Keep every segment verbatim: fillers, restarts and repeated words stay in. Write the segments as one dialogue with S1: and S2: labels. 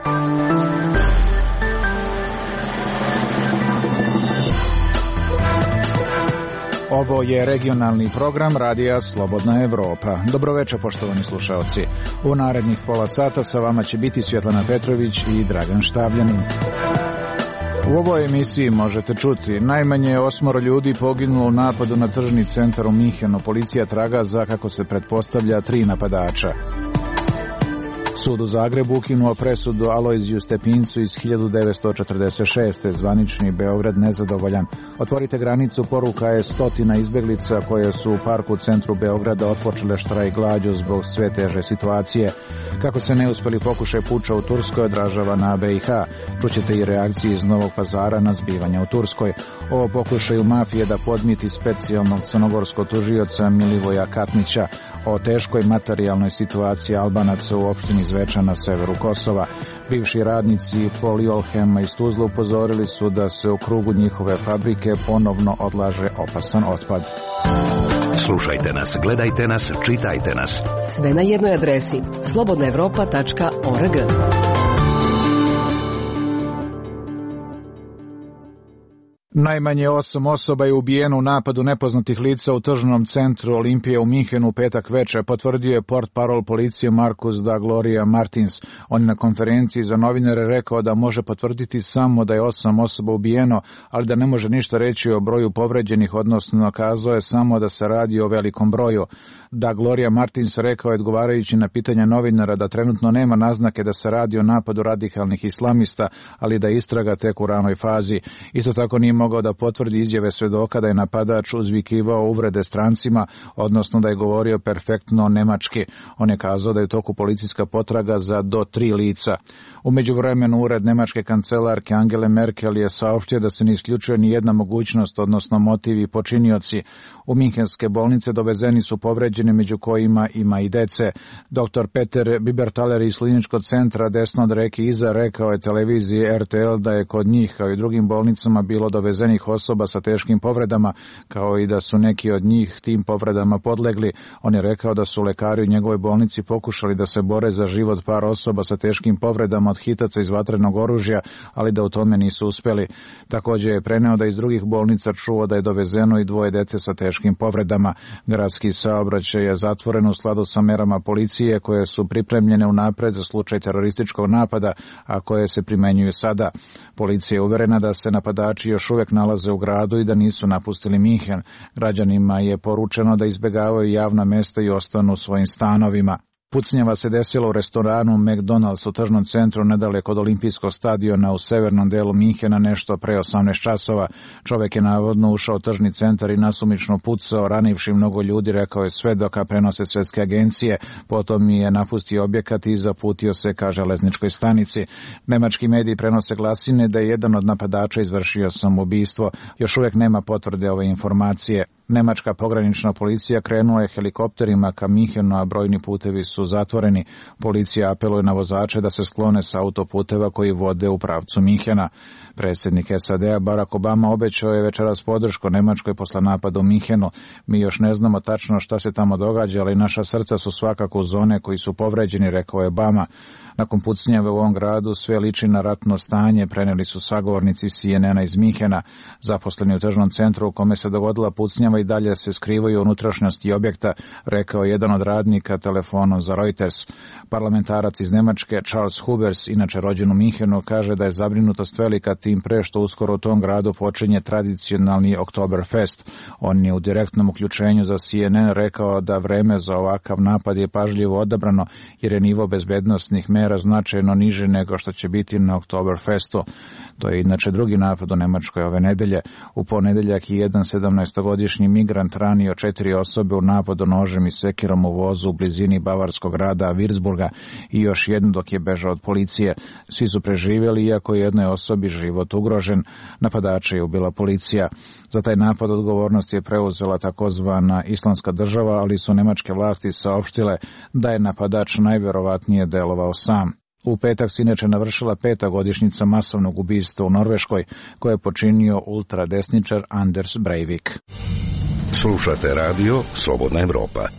S1: Ovo je regionalni program Radija Slobodna Evropa. Dobroveče, poštovani slušaoci. U narednih pola sata sa vama će biti Svjetlana Petrović i Dragan Štavljanin. U ovoj emisiji možete čuti: najmanje osmoro ljudi poginulo u napadu na tržni centar u Minhenu. Policija traga za, kako se pretpostavlja, tri napadača. Sud u Zagrebu ukinuo presudu Alojziju Stepincu iz hiljadu devetsto četrdeset šeste. Zvanični Beograd nezadovoljan. Otvorite granicu, poruka je stotina izbjeglica koje su u parku u centru Beograda otpočele štrajk glađu zbog sve teže situacije. Kako se neuspjeli pokušaj puča u Turskoj odražava na B i H. Čućete i reakcije iz Novog Pazara na zbivanja u Turskoj. O pokušaju mafije da podmiti specijalnog crnogorskog tužioca Milivoja Katnića. O teškoj materijalnoj situaciji Albanaca u opštini Zveča na severu Kosova. Bivši radnici Poliolhema iz Tuzla upozorili su da se u krugu njihove fabrike ponovno odlaže opasan otpad.
S2: Slušajte nas, gledajte nas, čitajte nas.
S3: Sve na jednoj adresi: slobodna evropa tačka org.
S1: Najmanje osam osoba je ubijeno u napadu nepoznatih lica u tržnom centru Olimpije u Minhenu u petak veče, potvrdio je portparol policije Marcus da Gloria Martins. On je na konferenciji za novinare rekao da može potvrditi samo da je osam osoba ubijeno, ali da ne može ništa reći o broju povređenih, odnosno kazao je samo da se radi o velikom broju. Da Gloria Martins rekao je odgovarajući na pitanja novinara da trenutno nema naznake da se radi o napadu radikalnih islamista, ali da istraga tek u ranoj fazi. Isto tako nije mogao da potvrdi izjave svedoka da je napadač uzvikivao uvrede strancima, odnosno da je govorio perfektno nemački. On je kazao da je u toku policijska potraga za do tri lica. U međuvremenu ured nemačke kancelarke Angele Merkel je saopštio da se ne isključuje ni jedna mogućnost, odnosno motivi počinioci. U minhenske bolnice dovezeni su povređeni, među kojima ima i dece. Doktor Peter Bibertaler iz kliničkog centra desno od reke Iza rekao je televiziji R T L da je kod njih, kao i drugim bolnicama, bilo dovezenih osoba sa teškim povredama, kao i da su neki od njih tim povredama podlegli. On je rekao da su lekari u njegovoj bolnici pokušali da se bore za život par osoba sa teškim povredama od hitaca iz vatrenog oružja, ali da u tome nisu uspjeli. Također je preneo da iz drugih bolnica čuo da je dovezeno i dvoje dece sa teškim povredama. Gradski saobraćaj je zatvoren u skladu sa merama policije koje su pripremljene unapred za slučaj terorističkog napada, a koje se primenjuju sada. Policija je uverena da se napadači još uvijek nalaze u gradu i da nisu napustili Minhen. Građanima je poručeno da izbjegavaju javna mjesta i ostanu u svojim stanovima. Pucnjava se desilo u restoranu McDonald's u tržnom centru nedaleko od olimpijskog stadiona u severnom delu Minhena nešto pre osamnaest časova. Čovjek je navodno ušao u tržni centar i nasumično pucao, ranivši mnogo ljudi, rekao je svedok, a prenose svetske agencije. Potom je napustio objekat i zaputio se ka železničkoj stanici. Nemački mediji prenose glasine da je jedan od napadača izvršio samoubistvo. Još uvijek nema potvrde ove informacije. Nemačka pogranična policija krenula je helikopterima ka Minhenu, a brojni putevi su zatvoreni. Policija apeluje na vozače da se sklone sa autoputeva koji vode u pravcu Minhena. Predsjednik S A D-a Barack Obama obećao je večeras podršku Nemačkoj posle napada u Minhenu. Mi još ne znamo tačno šta se tamo događa, ali naša srca su svakako u zone koji su povređeni, rekao je Obama. Nakon pucnjave u ovom gradu sve liči na ratno stanje, prenijeli su sagovornici C N N-a iz Minhena. Zaposleni u tržnom centru u kome se dogodila pucnjava i dalje se skrivaju u unutrašnjosti objekta, rekao je jedan od radnika telefonom za Reuters. Parlamentarac iz Nemačke Charles Hubers, inače rođen u Minhenu, kaže da je zabrinutost velika tim pre što uskoro u tom gradu počinje tradicionalni Oktoberfest. On je u direktnom uključenju za C N N rekao da vreme za ovakav napad je pažljivo odabrano jer je nivo bezbednosnih mera značajno niže nego što će biti na Oktoberfestu. To je inače drugi napad u Nemačkoj ove nedelje. U ponedeljak i jedan sedamnaestogodišnji migrant ranio četiri osobe u napadu nožem i sekirom u vozu u blizini bavarskog grada Würzburga i još jednu dok je bežao od policije. Svi su preživjeli, iako je jednoj osobi život ugrožen. Napadača je ubila policija. Za taj napad odgovornost je preuzela takozvana Islamska država, ali su nemačke vlasti saopštile da je napadač najvjerovatnije delovao sam. U petak se inače navršila peta godišnjica masovnog ubistva u Norveškoj, koje je počinio ultradesničar Anders Breivik.
S2: Slušate radio Slobodna Evropa.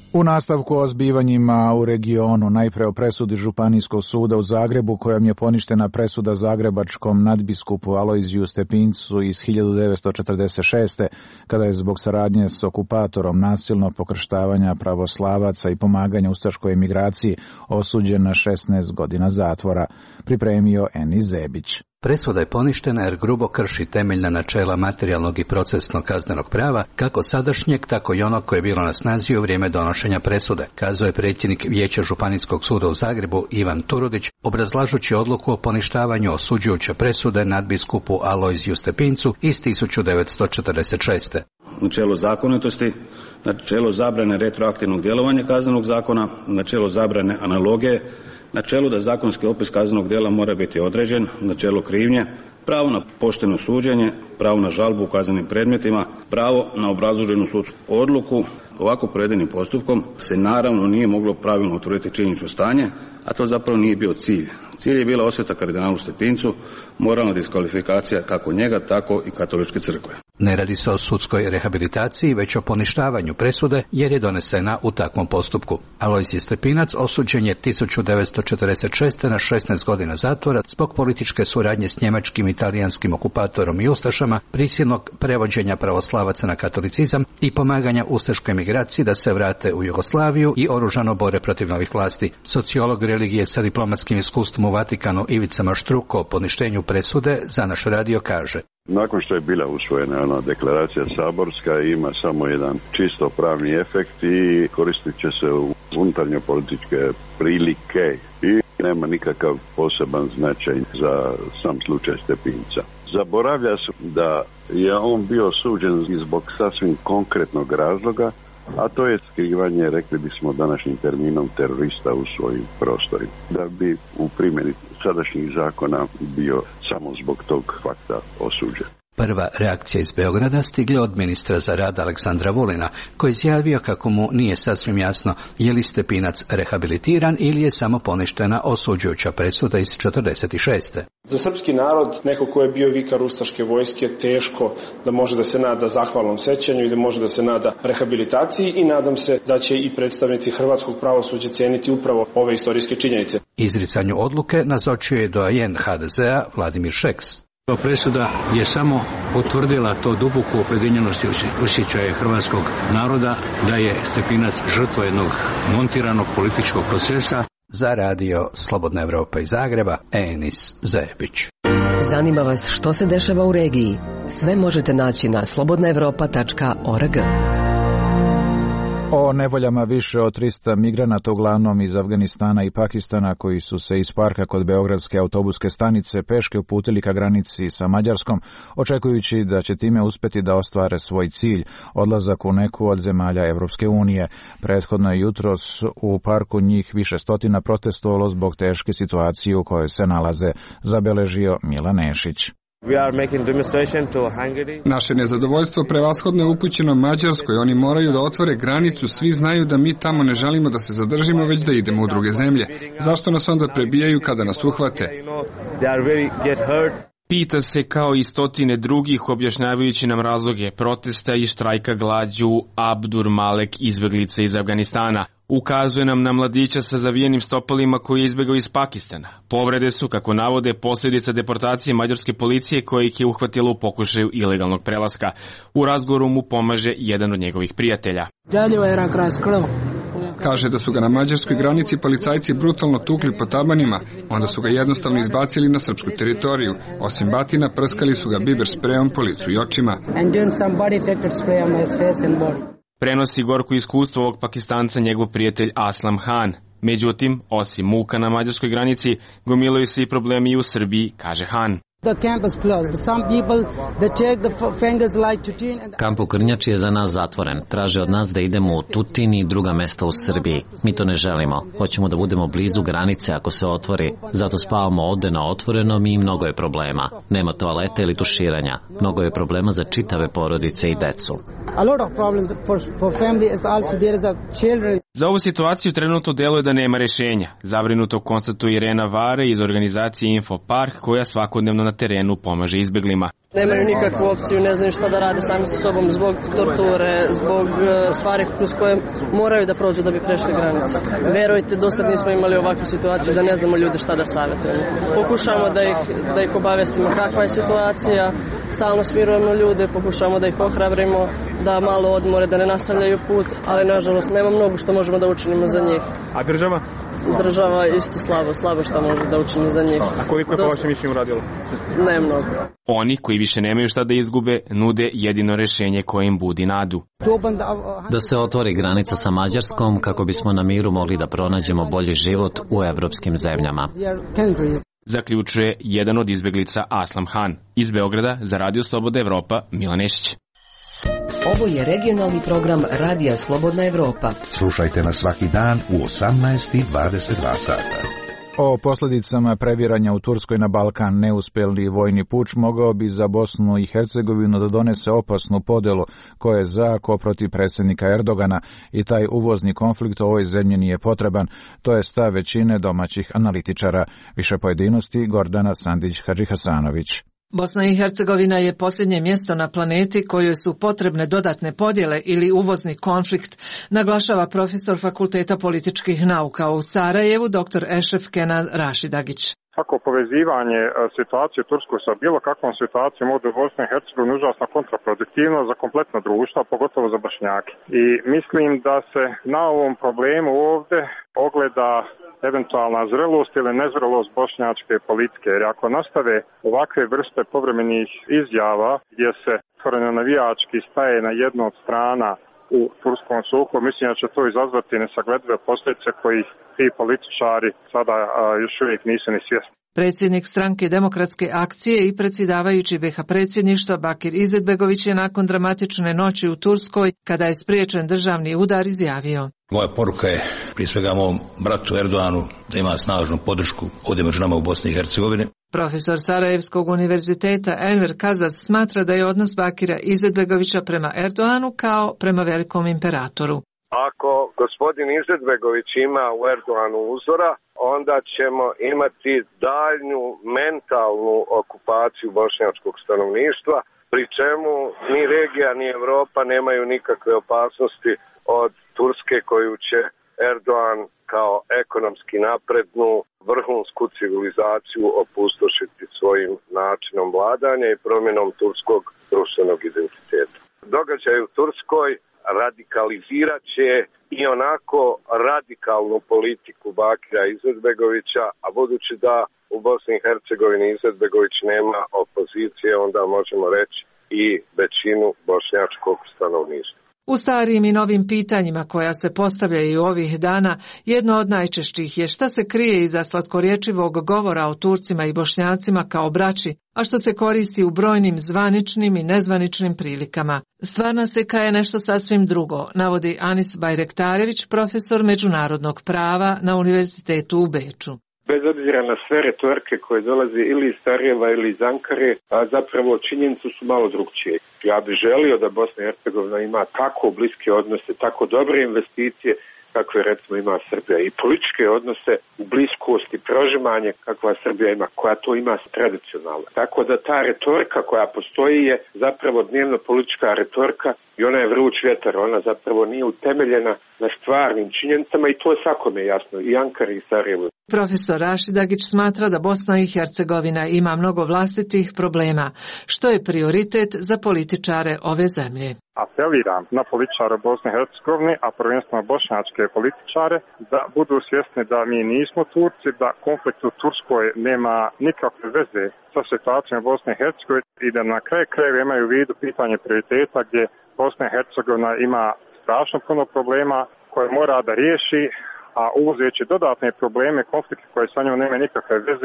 S1: U nastavku o zbivanjima u regionu, najpre o presudi Županijskog suda u Zagrebu, kojom je poništena presuda zagrebačkom nadbiskupu Alojziju Stepincu iz hiljadu devetsto četrdeset šeste. kada je zbog saradnje s okupatorom nasilnog pokrštavanja pravoslavaca i pomaganja ustaškoj emigraciji osuđen na šesnaest godina zatvora, pripremio Eni Zebić.
S4: Presuda je poništena jer grubo krši temeljna načela materijalnog i procesnog kaznenog prava, kako sadašnjeg, tako i onog koje je bilo na snazi u vrijeme donošenja presude, kazao je predsjednik Vijeća Županijskog suda u Zagrebu Ivan Turudić, obrazlažući odluku o poništavanju osuđujuće presude nadbiskupu Alojziju Stepincu iz hiljadu devetsto četrdeset šeste.
S5: Načelo zakonitosti, načelo zabrane retroaktivnog djelovanja kaznenog zakona, načelo zabrane analogije, načelo da zakonski opis kaznenog djela mora biti određen, načelo krivnje, pravo na pošteno suđenje, pravo na žalbu u kaznenim predmetima, pravo na obrazloženu sudsku odluku. Ovako provedenim postupkom se naravno nije moglo pravilno utvrditi činjenično stanje, a to zapravo nije bio cilj. Cilj je bila osveta kardinalu Stepincu, moralna diskvalifikacija kako njega, tako i katoličke crkve.
S4: Ne radi se o sudskoj rehabilitaciji, već o poništavanju presude, jer je donesena u takvom postupku. Alojzij Stepinac osuđen je hiljadu devetsto četrdeset šeste. na šesnaest godina zatvora zbog političke suradnje s njemačkim i italijanskim okupatorom i ustašama, prisilnog prevođenja pravoslavaca na katolicizam i pomaganja ustaškoj emigraciji da se vrate u Jugoslaviju i oružano bore protiv novih vlasti. Sociolog religije sa diplomatskim iskustvom u Vatikanu Ivica Maštruko o poništenju presude za naš radio kaže:
S6: Nakon što je bila usvojena ona deklaracija saborska, ima samo jedan čisto pravni efekt i koristit će se u unutarnje političke prilike i nema nikakav poseban značaj za sam slučaj Stepinca. Zaboravlja se da je on bio suđen zbog sasvim konkretnog razloga, a to je skrivanje, rekli bismo današnjim terminom, terorista u svojim prostorima. Da bi u primjeni sadašnjih zakona bio samo zbog tog fakta osuđen.
S4: Prva reakcija iz Beograda stigla od ministra za rad Aleksandra Vulina, koji izjavio kako mu nije sasvim jasno je li Stepinac rehabilitiran ili je samo poništena osuđujuća presuda iz četrdeset šeste.
S7: Za srpski narod, neko ko je bio vikar ustaške vojske, teško da može da se nada zahvalnom sećanju i da može da se nada rehabilitaciji i nadam se da će i predstavnici hrvatskog pravosuđa ceniti upravo ove istorijske činjenice.
S4: Izricanju odluke nazočio je doajen ha de zea Vladimir Šeks.
S8: Presuda je samo potvrdila to duboku opredjeljenost osjećaja hrvatskog naroda da je Stepinac žrtva jednog montiranog političkog procesa.
S4: Za radio Slobodna Evropa iz Zagreba, Enis Zebić.
S3: Zanima vas što se dešava u regiji? Sve možete naći na slobodna evropa tačka org.
S1: O nevoljama više od trista migranata, uglavnom iz Afganistana i Pakistana, koji su se iz parka kod beogradske autobuske stanice peške uputili ka granici sa Mađarskom, očekujući da će time uspeti da ostvare svoj cilj, odlazak u neku od zemalja Evropske unije. Prethodno je jutros u parku njih više stotina protestovalo zbog teške situacije u kojoj se nalaze, zabeležio Milan Nešić.
S9: Naše nezadovoljstvo prevashodno je upućeno Mađarskoj. Oni moraju da otvore granicu. Svi znaju da mi tamo ne želimo da se zadržimo, već da idemo u druge zemlje. Zašto nas onda prebijaju kada nas uhvate?
S10: Pita se kao i stotine drugih, objašnjavajući nam razloge protesta i štrajka glađu Abdur Malek, izbjeglica iz Afganistana. Ukazuje nam na mladića sa zavijenim stopalima koji je izbjegao iz Pakistana. Povrede su, kako navode, posljedica deportacije mađarske policije koja ih je uhvatila u pokušaju ilegalnog prelaska. U razgovoru mu pomaže jedan od njegovih prijatelja.
S9: Kaže da su ga na mađarskoj granici policajci brutalno tukli po tabanima, onda su ga jednostavno izbacili na srpsku teritoriju. Osim batina, prskali su ga biber sprejom po licu i očima.
S10: Prenosi gorko iskustvo ovog Pakistanca njegov prijatelj Aslam Han. Međutim, osim muka na mađarskoj granici, gomilaju se i problemi i u Srbiji, kaže Han.
S11: Kamp u Krnjači je za nas zatvoren. Traže od nas da idemo u Tutin i druga mesta u Srbiji. Mi to ne želimo. Hoćemo da budemo blizu granice ako se otvori. Zato spavamo ovde na otvorenom i mnogo je problema. Nema toalete ili tuširanja. Mnogo je problema za čitave porodice i decu.
S10: Za ovu situaciju trenutno deluje da nema rešenja. Zabrinuto konstatuje Irena Vare iz organizacije Infopark, koja svakodnevno na terenu pomaže izbeglima.
S12: Nemaju nikakvu opciju, ne znaju šta da rade sami sa sobom zbog torture, zbog stvari kroz koje moraju da prođu da bi prešli granice. Verujte, do sad nismo imali ovakvu situaciju da ne znamo ljude šta da savjetujemo. Pokušamo da ih, da ih obavestimo kakva je situacija, stalno smirujemo ljude, pokušamo da ih ohrabrimo, da malo odmore, da ne nastavljaju put, ali nažalost nema mnogo što možemo da učinimo za njih.
S10: A država?
S12: Država isto slabo, slabo što može da učini za njih.
S10: A koliko je po vašem mišljenju uradilo?
S12: Ne mnogo.
S10: Oni koji više nemaju šta da izgube, nude jedino rešenje koje im budi nadu.
S11: Da se otvori granica sa Mađarskom kako bismo na miru mogli da pronađemo bolji život u evropskim zemljama.
S10: Zaključuje jedan od izbeglica Aslam Han. Iz Beograda za Radio Slobodna Evropa, Milan Nešić.
S3: Ovo je regionalni program Radija Slobodna Evropa.
S2: Slušajte nas svaki dan u osamnaest i dvadeset dva sata.
S1: O posljedicama previranja u Turskoj na Balkan neuspjeli vojni puč mogao bi za Bosnu i Hercegovinu da donese opasnu podelu ko je za, ko protiv predsjednika Erdogana i taj uvozni konflikt u ovoj zemlji nije potreban. To je stav većine domaćih analitičara. Više pojedinosti Gordana Sandić-Hadžihasanović.
S13: Bosna i Hercegovina je posljednje mjesto na planeti kojoj su potrebne dodatne podjele ili uvozni konflikt, naglašava profesor Fakulteta političkih nauka u Sarajevu, dr Ešref Kenan Rašidagić.
S14: Svako povezivanje situacije u Turskoj sa bilo kakvom situacijom ovdje u Bosni i Hercegovini užasno kontraproduktivno za kompletno društvo, pogotovo za Bošnjake. I mislim da se na ovom problemu ovdje ogleda eventualna zrelost ili nezrelost bošnjačke politike. Jer ako nastave ovakve vrste povremenih izjava gdje se otvoreno navijački staje na jednu od strana u turskom sukobu, mislim da će to izazvati nesagledive posljedice koji ti političari sada a, još uvijek nisu ni svjesni.
S13: Predsjednik stranke Demokratske akcije i predsjedavajući B iH predsjedništva Bakir Izetbegović je nakon dramatične noći u Turskoj, kada je spriječen državni udar, izjavio:
S15: Moja poruka je prije svega mom bratu Erdoganu da ima snažnu podršku ovdje među nama u Bosni i Hercegovini.
S13: Profesor Sarajevskog univerziteta Enver Kazas smatra da je odnos Bakira Izetbegovića prema Erdoganu kao prema velikom imperatoru.
S16: Ako gospodin Izetbegović ima u Erdoganu uzora, onda ćemo imati daljnju mentalnu okupaciju bošnjačkog stanovništva, pri čemu ni regija ni Evropa nemaju nikakve opasnosti od Turske koju će Erdogan kao ekonomski naprednu vrhunsku civilizaciju opustošiti svojim načinom vladanja i promjenom turskog društvenog identiteta. Događaj u Turskoj radikalizirat će i onako radikalnu politiku Bakira Izetbegovića, a budući da u Bosni i Hercegovini Izetbegović nema opozicije, onda možemo reći i većinu bošnjačkog stanovništva.
S13: U starijim i novim pitanjima koja se postavljaju ovih dana, jedno od najčešćih je šta se krije iza slatkorječivog govora o Turcima i Bošnjacima kao braći, a što se koristi u brojnim zvaničnim i nezvaničnim prilikama. Stvarna slika je nešto sasvim drugo, navodi Anis Bajrektarević, profesor međunarodnog prava na Univerzitetu u Beču.
S17: Bez obzira na sve retorike koje dolaze ili iz Sarajeva ili iz Ankare, a zapravo činjenice su malo drugčije. Ja bih želio da Bosna i Hercegovina ima tako bliske odnose, tako dobre investicije kakve recimo ima Srbija i političke odnose u bliskosti, prožimanje kakva Srbija ima, koja to ima tradicionalno. Tako da ta retorika koja postoji je zapravo dnevno politička retorika i ona je vruć vjetar, ona zapravo nije utemeljena na stvarnim činjenicama i to je svakome jasno, i Ankara i Sarajevo.
S13: Profesor Rašidagić smatra da Bosna i Hercegovina ima mnogo vlastitih problema, što je prioritet za političare ove zemlje.
S14: Apeliram na političare Bosne i Hercegovine, a prvenstveno bošnjačke političare, da budu svjesni da mi nismo Turci, da konflikt u Turskoj nema nikakve veze sa situacijom Bosne i Hercegovine i da na kraju krajeva imaju u vidu pitanje prioriteta gdje Bosna i Hercegovina ima strašno puno problema koje mora da riješi, a uvozeći dodatne probleme, konflikte koje sa njom nema nikakve veze,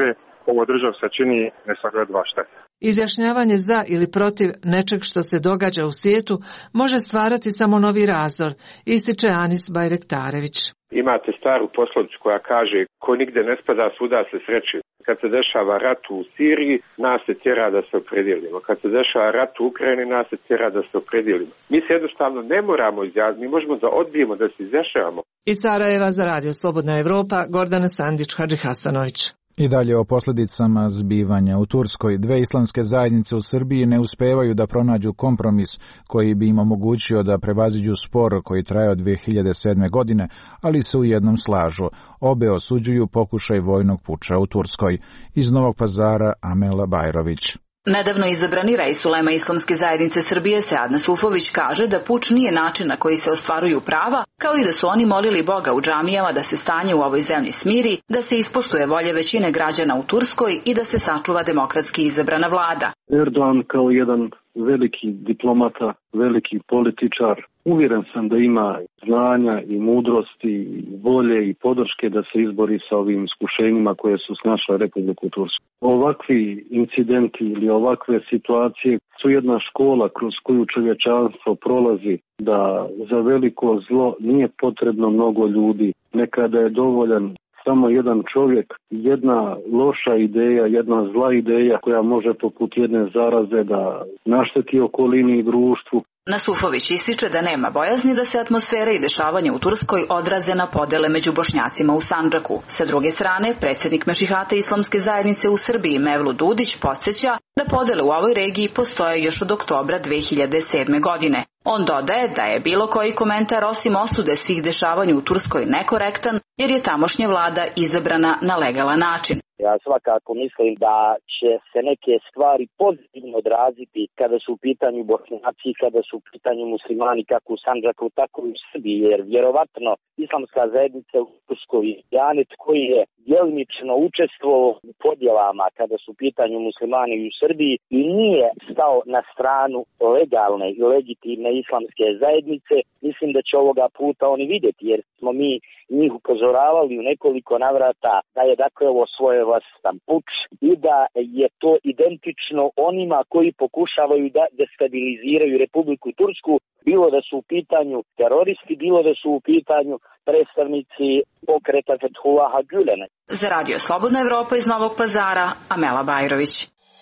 S14: ovo državi se čini nesaglediva šteta.
S13: Izjašnjavanje za ili protiv nečeg što se događa u svijetu može stvarati samo novi razdor, ističe Anis Bajrektarević.
S17: Imate staru poslovicu koja kaže ko nigde ne spada, svuda se sreće. Kad se dešava rat u Siriji, nas se tjera da se opredijelimo. Kad se dešava rat u Ukrajini, nas se tjera da se opredijelimo. Mi se jednostavno ne moramo izjasniti, mi možemo da odbijemo da se izjašnjavamo.
S13: Iz Sarajeva za Radio Slobodna Evropa, Gordana Sandić, Hadži Hasanović.
S1: I dalje o posljedicama zbivanja u Turskoj. Dve islamske zajednice u Srbiji ne uspevaju da pronađu kompromis koji bi im omogućio da prevaziđu spor koji traje od dve hiljade sedme. godine, ali se u jednom slažu. Obe osuđuju pokušaj vojnog puča u Turskoj. Iz Novog Pazara, Amela Bajrović.
S18: Nedavno izabrani rais ulema Islamske zajednice Srbije Sead Nasufović kaže da puč nije način na koji se ostvaruju prava, kao i da su oni molili Boga u džamijama da se stanje u ovoj zemlji smiri, da se ispoštuje volje većine građana u Turskoj i da se sačuva demokratski izabrana vlada.
S19: Erdogan kao jedan veliki diplomata, veliki političar, uvjeren sam da ima znanja i mudrosti, volje i podrške da se izbori sa ovim iskušenjima koje su snašle Republiku Tursku. Ovakvi incidenti ili ovakve situacije su jedna škola kroz koju čovječanstvo prolazi, da za veliko zlo nije potrebno mnogo ljudi. Nekada je dovoljan samo jedan čovjek, jedna loša ideja, jedna zla ideja koja može poput jedne zaraze da našteti okolini i društvu.
S18: Nasufović ističe da nema bojazni da se atmosfera i dešavanja u Turskoj odraze na podele među Bošnjacima u Sandžaku. Sa druge strane, predsjednik Mešihata Islamske zajednice u Srbiji Mevlut Dudić podsjeća da podele u ovoj regiji postoje još od oktobra dve hiljade sedme. godine. On dodaje da je bilo koji komentar osim osude svih dešavanja u Turskoj nekorektan, jer je tamošnja vlada izabrana na legalan način.
S20: Ja svakako mislim da će se neke stvari pozitivno odraziti kada su u pitanju Bošnjaci, kada su u pitanju muslimani kako u Sandžaku, tako i u Srbiji, jer vjerovatno Islamska zajednica u Turskoj Janet koji je djelimično učestvovao u podjelama kada su u pitanju muslimani u Srbiji i nije stao na stranu legalne i legitimne islamske zajednice, mislim da će ovoga puta oni vidjeti, jer smo mi njih upozoravali u nekoliko navrata da je dakle ovo svojevrstan puč i da je to identično onima koji pokušavaju da destabiliziraju Republiku Tursku, bilo da su u pitanju teroristi, bilo da su u pitanju predstavnici pokreta Fethullaha Gülena.
S18: Za Radio Slobodna Evropa iz Novog Pazara, Amela Bajrović.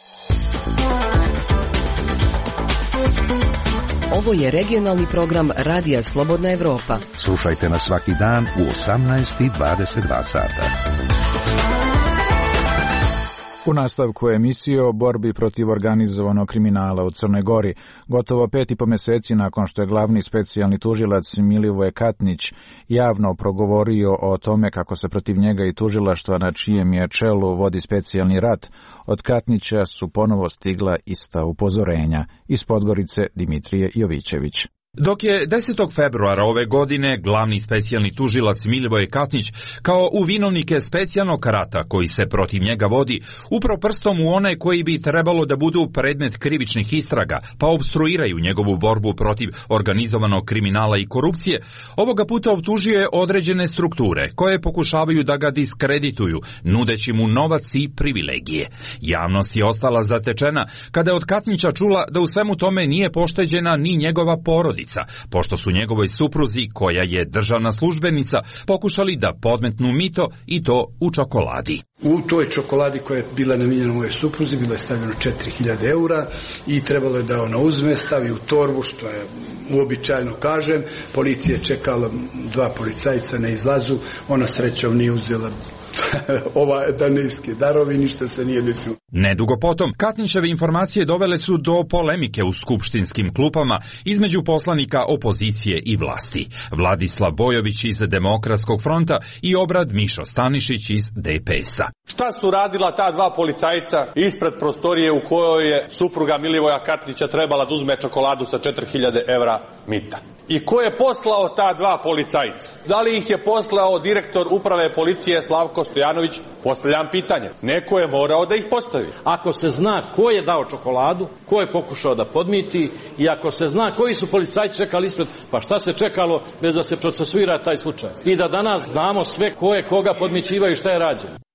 S3: Ovo je regionalni program Radija Slobodna Evropa.
S2: Slušajte nas svaki dan u osamnaest i dvadeset dva sata.
S1: U nastavku emisije o borbi protiv organizovanog kriminala u Crnoj Gori. Gotovo pet i po meseci nakon što je glavni specijalni tužilac Milivoje Katnić javno progovorio o tome kako se protiv njega i tužilaštva na čijem je čelu vodi specijalni rat, od Katnića su ponovo stigla ista upozorenja. Iz Podgorice Dimitrije Jovićević.
S21: Dok je desetog februara ove godine glavni specijalni tužilac Milivoje Katnić kao u vinovnike specijalnog rata koji se protiv njega vodi upravo prstom u one koji bi trebalo da budu predmet krivičnih istraga pa obstruiraju njegovu borbu protiv organizovanog kriminala i korupcije, ovoga puta optužio je određene strukture koje pokušavaju da ga diskredituju nudeći mu novac i privilegije. Javnost je ostala zatečena kada je od Katnića čula da u svemu tome nije pošteđena ni njegova porodica, pošto su njegovoj supruzi, koja je državna službenica, pokušali da podmetnu mito i to u čokoladi.
S22: U toj čokoladi koja je bila namijenjena mojoj supruzi bilo je stavljeno četiri hiljade eura i trebalo je da ona uzme, stavi u torbu, što je uobičajeno kažem. Policija je čekala, dva policajca na izlazu, ona srećom nije uzela ova danijski darovi, ništa se nije desilo.
S21: Nedugo potom, Katnićeve informacije dovele su do polemike u skupštinskim klupama između poslanika opozicije i vlasti. Vladislav Bojović iz Demokratskog fronta i Obrad Mišo Stanišić iz D P S-a.
S23: Šta su radila ta dva policajca ispred prostorije u kojoj je supruga Milivoja Katnića trebala da uzme čokoladu sa četiri hiljade evra mita? I ko je poslao ta dva policajca? Da li ih je poslao direktor uprave policije Slavko Stojanović? Postavljam pitanje. Neko je morao da ih postavi.
S24: Ako se zna ko je dao čokoladu, ko je pokušao da podmiti i ako se zna koji su policajci čekali ispred, pa šta se čekalo bez da se procesuira taj slučaj? I da danas znamo sve ko je koga podmićivao i šta je rađeno.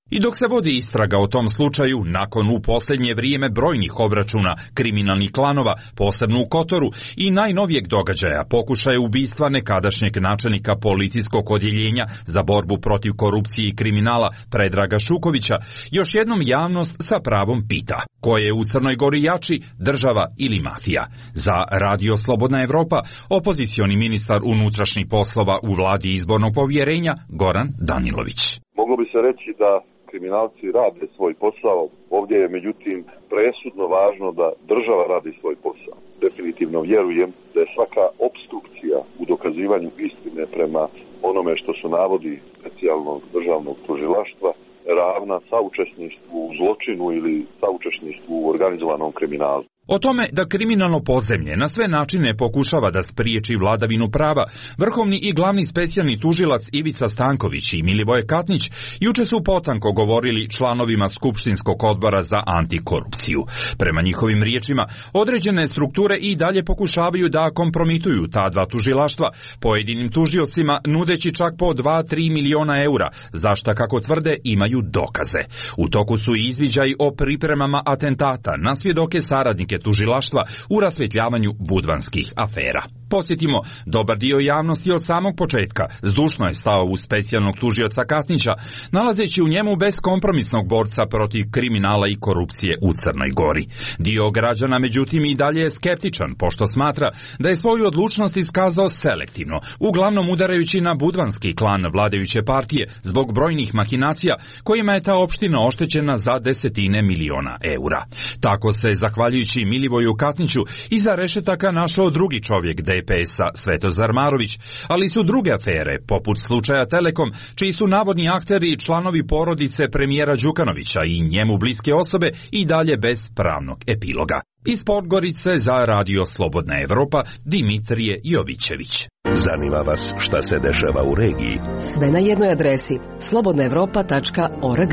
S21: I dok se vodi istraga o tom slučaju, nakon u posljednje vrijeme brojnih obračuna kriminalnih klanova, posebno u Kotoru, i najnovijeg događaja, pokušaja ubistva nekadašnjeg načelnika policijskog odjeljenja za borbu protiv korupcije i kriminala Predraga Šukovića, još jednom javnost sa pravom pita: ko je u Crnoj Gori jači, država ili mafija? Za Radio Slobodna Evropa, opozicioni ministar unutrašnjih poslova u vladi izbornog povjerenja Goran Danilović.
S5: Moglo bi se reći da kriminalci rade svoj posao, ovdje je međutim presudno važno da država radi svoj posao. Definitivno vjerujem da je svaka opstrukcija u dokazivanju istine prema onome što su navodi specijalnog državnog tužilaštva ravna saučesništvu u zločinu ili saučesništvu u organizovanom kriminalu.
S21: O tome da kriminalno podzemlje na sve načine pokušava da spriječi vladavinu prava, vrhovni i glavni specijalni tužilac Ivica Stanković i Milivoje Katnić juče su potanko govorili članovima Skupštinskog odbora za antikorupciju. Prema njihovim riječima, određene strukture i dalje pokušavaju da kompromituju ta dva tužilaštva, pojedinim tužiocima nudeći čak po dva do tri miliona eura, za šta, kako tvrde, imaju dokaze. U toku su i izviđaji o pripremama atentata na svjedoke saradnike tužilaštva u rasvjetljavanju budvanskih afera. Podsjetimo, dobar dio javnosti od samog početka zdušno je stao uz specijalnog tužioca Katnića, nalazeći u njemu beskompromisnog borca protiv kriminala i korupcije u Crnoj Gori. Dio građana, međutim, i dalje je skeptičan, pošto smatra da je svoju odlučnost iskazao selektivno, uglavnom udarajući na budvanski klan vladajuće partije zbog brojnih mahinacija kojima je ta opština oštećena za desetine miliona eura. Tako se, zahvaljujući Milivoju Katniću, iza rešetaka našao drugi čovjek D P S-a Svetozar Marović, ali su druge afere, poput slučaja Telekom, čiji su navodni akteri i članovi porodice premijera Đukanovića i njemu bliske osobe i dalje bez pravnog epiloga. Iz Podgorice za Radio Slobodna Evropa, Dimitrije Jovićević.
S2: Zanima vas šta se dešava u regiji?
S3: Sve na jednoj adresi: slobodna evropa tačka org.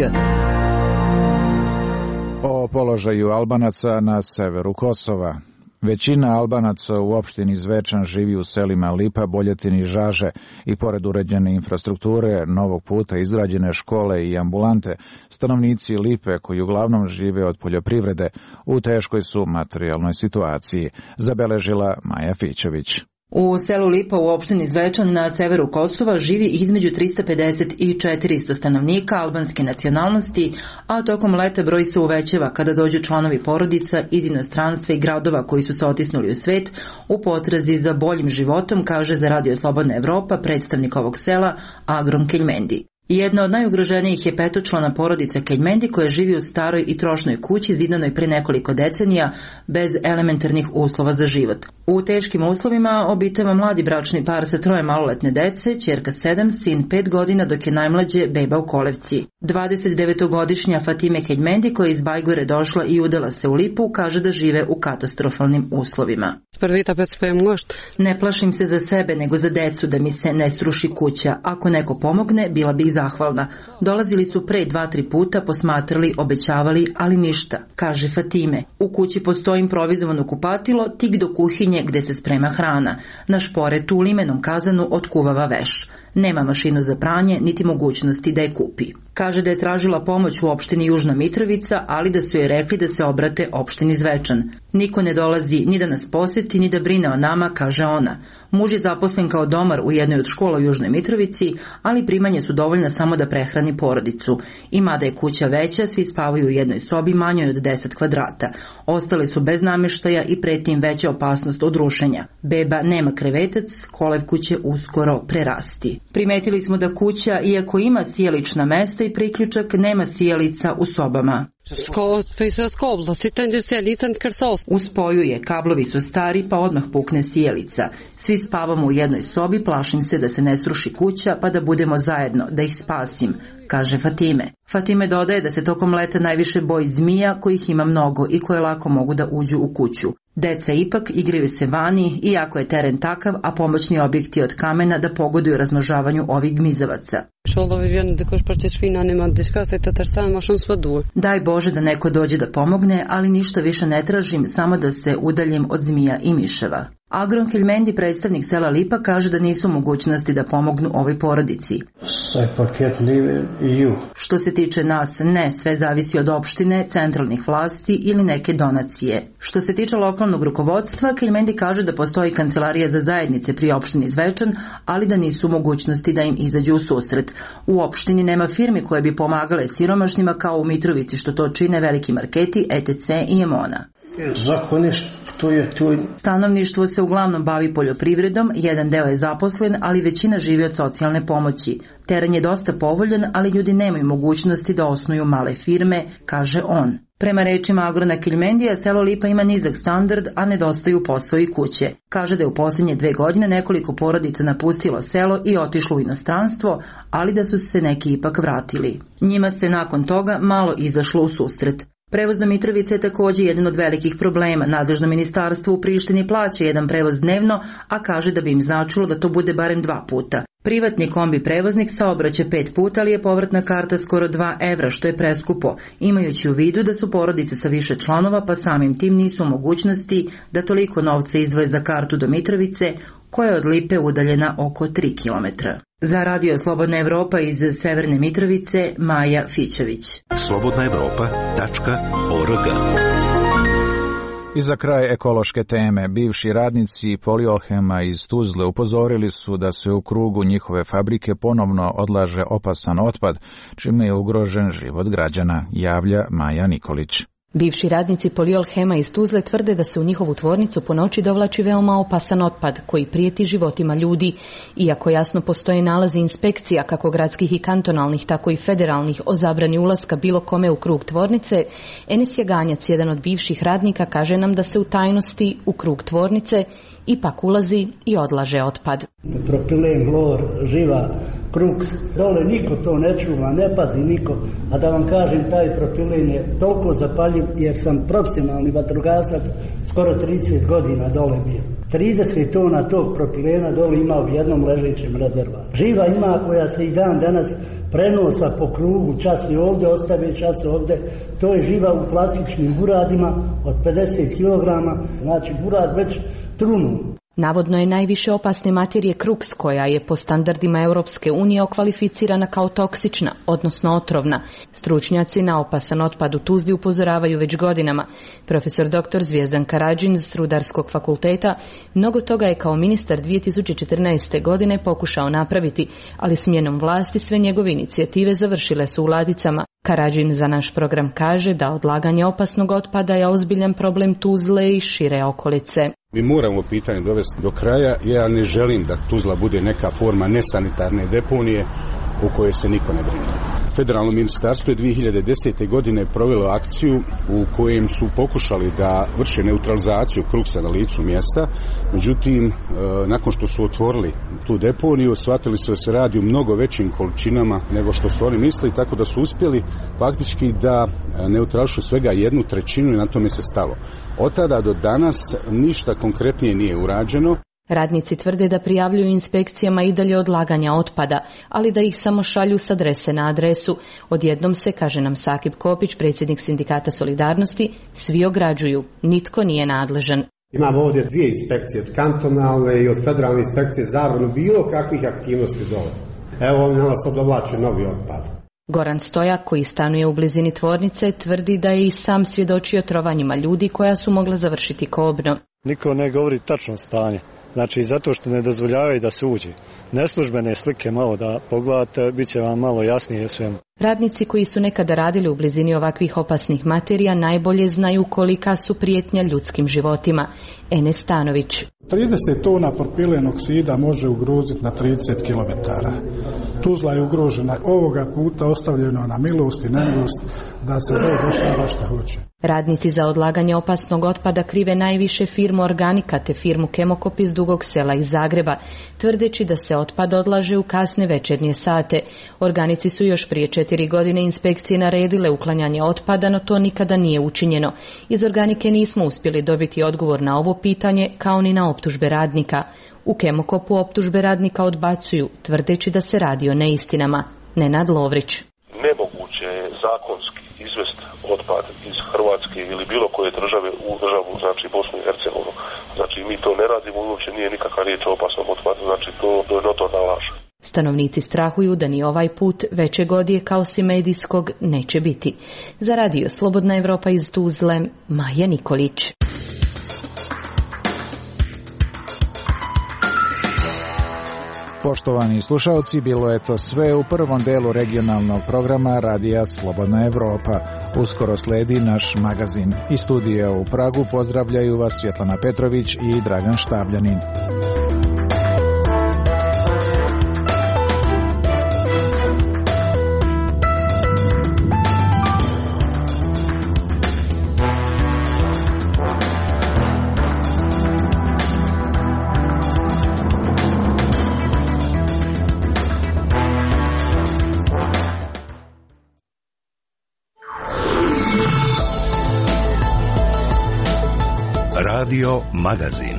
S1: O položaju Albanaca na severu Kosova. Većina Albanaca u opštini Zvečan živi u selima Lipa, Boljetin, Žaže i pored uređene infrastrukture, novog puta, izgrađene škole i ambulante, stanovnici Lipe, koji uglavnom žive od poljoprivrede, u teškoj su materijalnoj situaciji, zabeležila Maja Fićević.
S6: U selu Lipa u opštini Zvečan na severu Kosova živi između trista pedeset i četiristo stanovnika albanske nacionalnosti, a tokom leta broj se uvećava kada dođu članovi porodica iz inostranstva i gradova koji su se otisnuli u svet u potrazi za boljim životom, kaže za Radio Slobodna Evropa predstavnik ovog sela Agron Keljmendi. Jedna od najugroženijih je petočlana porodica Keljmendi koja živi u staroj i trošnoj kući zidanoj pre nekoliko decenija bez elementarnih uslova za život. U teškim uslovima obitava mladi bračni par sa troje maloletne dece, ćerka sedam, sin pet godina, dok je najmlađe beba u kolevci. dvadesetdevetogodišnja Fatime Keljmendi, koja je iz Bajgore došla i udala se u Lipu, kaže da žive u katastrofalnim uslovima. Ne plašim se za sebe, nego za decu, da mi se ne sruši kuća. Ako neko pomogne, bila bih zahvalna. Dolazili su pre dva, tri puta, posmatrali, obećavali, ali ništa, kaže Fatime. U kući postoji improvizovano kupatilo, tik do kuhinje gde se sprema hrana. Na šporetu u limenom kazanu otkuvava veš. Nema mašinu za pranje, niti mogućnosti da je kupi. Kaže da je tražila pomoć u opštini Južna Mitrovica, ali da su joj rekli da se obrate opštini Zvečan. Niko ne dolazi ni da nas poseti, ni da brine o nama, kaže ona. Muž je zaposlen kao domar u jednoj od škola u Južnoj Mitrovici, ali primanje su dovoljna samo da prehrani porodicu. I mada je kuća veća, svi spavaju u jednoj sobi manjoj od deset kvadrata. Ostali su bez namještaja i preti im veća opasnost od rušenja. Beba nema krevetac, kolevku će uskoro prerasti. Primetili smo da kuća, iako ima sjelična mesta i priključak, nema sjelica u sobama. U spoju je, kablovi su stari, pa odmah pukne sjelica. Svi spavamo u jednoj sobi, plašim se da se ne sruši kuća, pa da budemo zajedno, da ih spasim, kaže Fatime. Fatime dodaje da se tokom leta najviše boji zmija, kojih ima mnogo i koje lako mogu da uđu u kuću. Deca ipak igraju se vani, iako je teren takav, a pomoćni objekti od kamena da pogoduju razmnožavanju ovih gmizavaca. Daj Bože da neko dođe da pomogne, ali ništa više ne tražim, samo da se udaljim od zmija i miševa. Agron Kelmendi, predstavnik sela Lipa, kaže da nisu mogućnosti da pomognu ovoj porodici. Što se tiče nas, ne, sve zavisi od opštine, centralnih vlasti ili neke donacije. Što se tiče lokalnog rukovodstva, Kelmendi kaže da postoji kancelarija za zajednice pri opštini Zvečan, ali da nisu mogućnosti da im izađu u susret. U opštini nema firmi koje bi pomagale siromašnima kao u Mitrovici, što to čine veliki marketi, et ce i Emona. Stanovništvo se uglavnom bavi poljoprivredom, jedan deo je zaposlen, ali većina živi od socijalne pomoći. Teren je dosta povoljan, ali ljudi nemaju mogućnosti da osnuju male firme, kaže on. Prema rečima Agrona Kelmendija, selo Lipa ima nizak standard, a nedostaju posao i kuće. Kaže da je u posljednje dve godine nekoliko porodica napustilo selo i otišlo u inostranstvo, ali da su se neki ipak vratili. Njima se nakon toga malo izašlo u susret. Prevoz do Mitrovice je također jedan od velikih problema. Nadležno ministarstvo u Prištini plaća jedan prevoz dnevno, a kaže da bi im značilo da to bude barem dva puta. Privatni kombi prevoznik saobraća pet puta, ali je povratna karta skoro dva evra, što je preskupo, imajući u vidu da su porodice sa više članova, pa samim tim nisu u mogućnosti da toliko novca izdvoje za kartu do Mitrovice, koja je od Lipe udaljena oko tri kilometra. Za Radio Slobodna Evropa iz Severne Mitrovice, Maja Fićević.
S2: slobodna evropa tačka org.
S1: I za kraj ekološke teme, bivši radnici Poliolhema iz Tuzle upozorili su da se u krugu njihove fabrike ponovno odlaže opasan otpad, čime je ugrožen život građana, javlja Maja Nikolić.
S4: Bivši radnici Poliolhema iz Tuzle tvrde da se u njihovu tvornicu po noći dovlači veoma opasan otpad koji prijeti životima ljudi. Iako jasno postoje nalazi inspekcija kako gradskih i kantonalnih, tako i federalnih o zabrani ulaska bilo kome u krug tvornice, Enes Jaganjac, jedan od bivših radnika, kaže nam da se u tajnosti u krug tvornice ipak ulazi i odlaže otpad.
S7: Propilen, hlor, živa, kruks, dole niko to ne čuva, ne pazi niko, a da vam kažem, taj propilen je toliko zapaljiv jer sam profesionalni vatrogasac, skoro trideset godina dole bio. trideset tona tog propilena dole ima u jednom ležećem rezerva. Živa ima koja se i dan danas prenosa po krugu, čas je ovdje, ostave čas ovdje, to je živa u plastičnim buradima od pedeset kilograma, znači burad već trunu.
S4: Navodno je najviše opasne materije kruks, koja je po standardima Europske unije okvalificirana kao toksična, odnosno otrovna. Stručnjaci na opasan otpad u Tuzli upozoravaju već godinama. Profesor doktor Zvijezdan Karadžin s Rudarskog fakulteta mnogo toga je kao ministar dvije tisuće četrnaeste. godine pokušao napraviti, ali smjenom vlasti sve njegove inicijative završile su u ladicama. Karadžin za naš program kaže da odlaganje opasnog otpada je ozbiljan problem Tuzle i šire okolice.
S8: Mi moramo pitanje dovesti do kraja. Ja ne želim da Tuzla bude neka forma nesanitarne deponije u kojoj se niko ne brine. Federalno ministarstvo je dvije hiljade desete. godine provelo akciju u kojem su pokušali da vrše neutralizaciju kruksa na licu mjesta. Međutim, nakon što su otvorili tu deponiju, shvatili su da se radi o mnogo većim količinama nego što su oni mislili, tako da su uspjeli faktički da neutrališu svega jednu trećinu i na tome se stalo. Od tada do danas ništa konkretnije nije urađeno.
S4: Radnici tvrde da prijavljuju inspekcijama i dalje odlaganja otpada, ali da ih samo šalju s adrese na adresu. Odjednom se, kaže nam Sakib Kopić, predsjednik Sindikata Solidarnosti, svi ograđuju, nitko nije nadležan.
S9: Imamo ovdje dvije inspekcije, od kantonalne i od federalne inspekcije, zabranu bilo kakvih aktivnosti dole. Evo oni nas odovlače novi otpad.
S4: Goran Stojak, koji stanuje u blizini tvornice, tvrdi da je i sam svjedočio trovanjima ljudi koja su mogla završiti kobno.
S25: Niko ne govori tačno stanje. Znači, zato što ne dozvoljavaju da se uđe. Neslužbene slike malo da pogledate, bit će vam malo jasnije svemu.
S4: Radnici koji su nekada radili u blizini ovakvih opasnih materija najbolje znaju kolika su prijetnja ljudskim životima. Enes Stanović.
S26: trideset tona propilen oksida može ugroziti na trideset kilometara. Tuzla je ugrožena, ovoga puta ostavljeno na milost i nemilost da se ne dešava šta hoće.
S4: Radnici za odlaganje opasnog otpada krive najviše firmu Organika te firmu Kemokop iz Dugog Sela iz Zagreba, tvrdeći da se otpad odlaže u kasne večernje sate. Organici su još prije četiri godine inspekcije naredile uklanjanje otpada, no to nikada nije učinjeno. Iz Organike nismo uspjeli dobiti odgovor na ovo pitanje, kao ni na optužbe radnika. U Kemokopu optužbe radnika odbacuju, tvrdeći da se radi o neistinama. Nenad Lovrić.
S27: Nemoguće je
S10: zakonski izvest otpad iz Hrvatske ili bilo koje države u državu, znači Bosnu i Hercegovinu. Znači mi to ne radimo, uopće nije nikakva riječ o opasnom otpadu, znači to, to je notorna laž.
S4: Stanovnici strahuju da ni ovaj put većeg odjeka osim medijskog neće biti. Za radio Slobodna Evropa iz Tuzle, Maja Nikolić.
S1: Poštovani slušalci, bilo je to sve u prvom delu regionalnog programa Radija Slobodna Evropa. Uskoro sledi naš magazin. Iz studija u Pragu pozdravljaju vas Svjetlana Petrović i Dragan Štabljanin.
S2: Radio Magazin.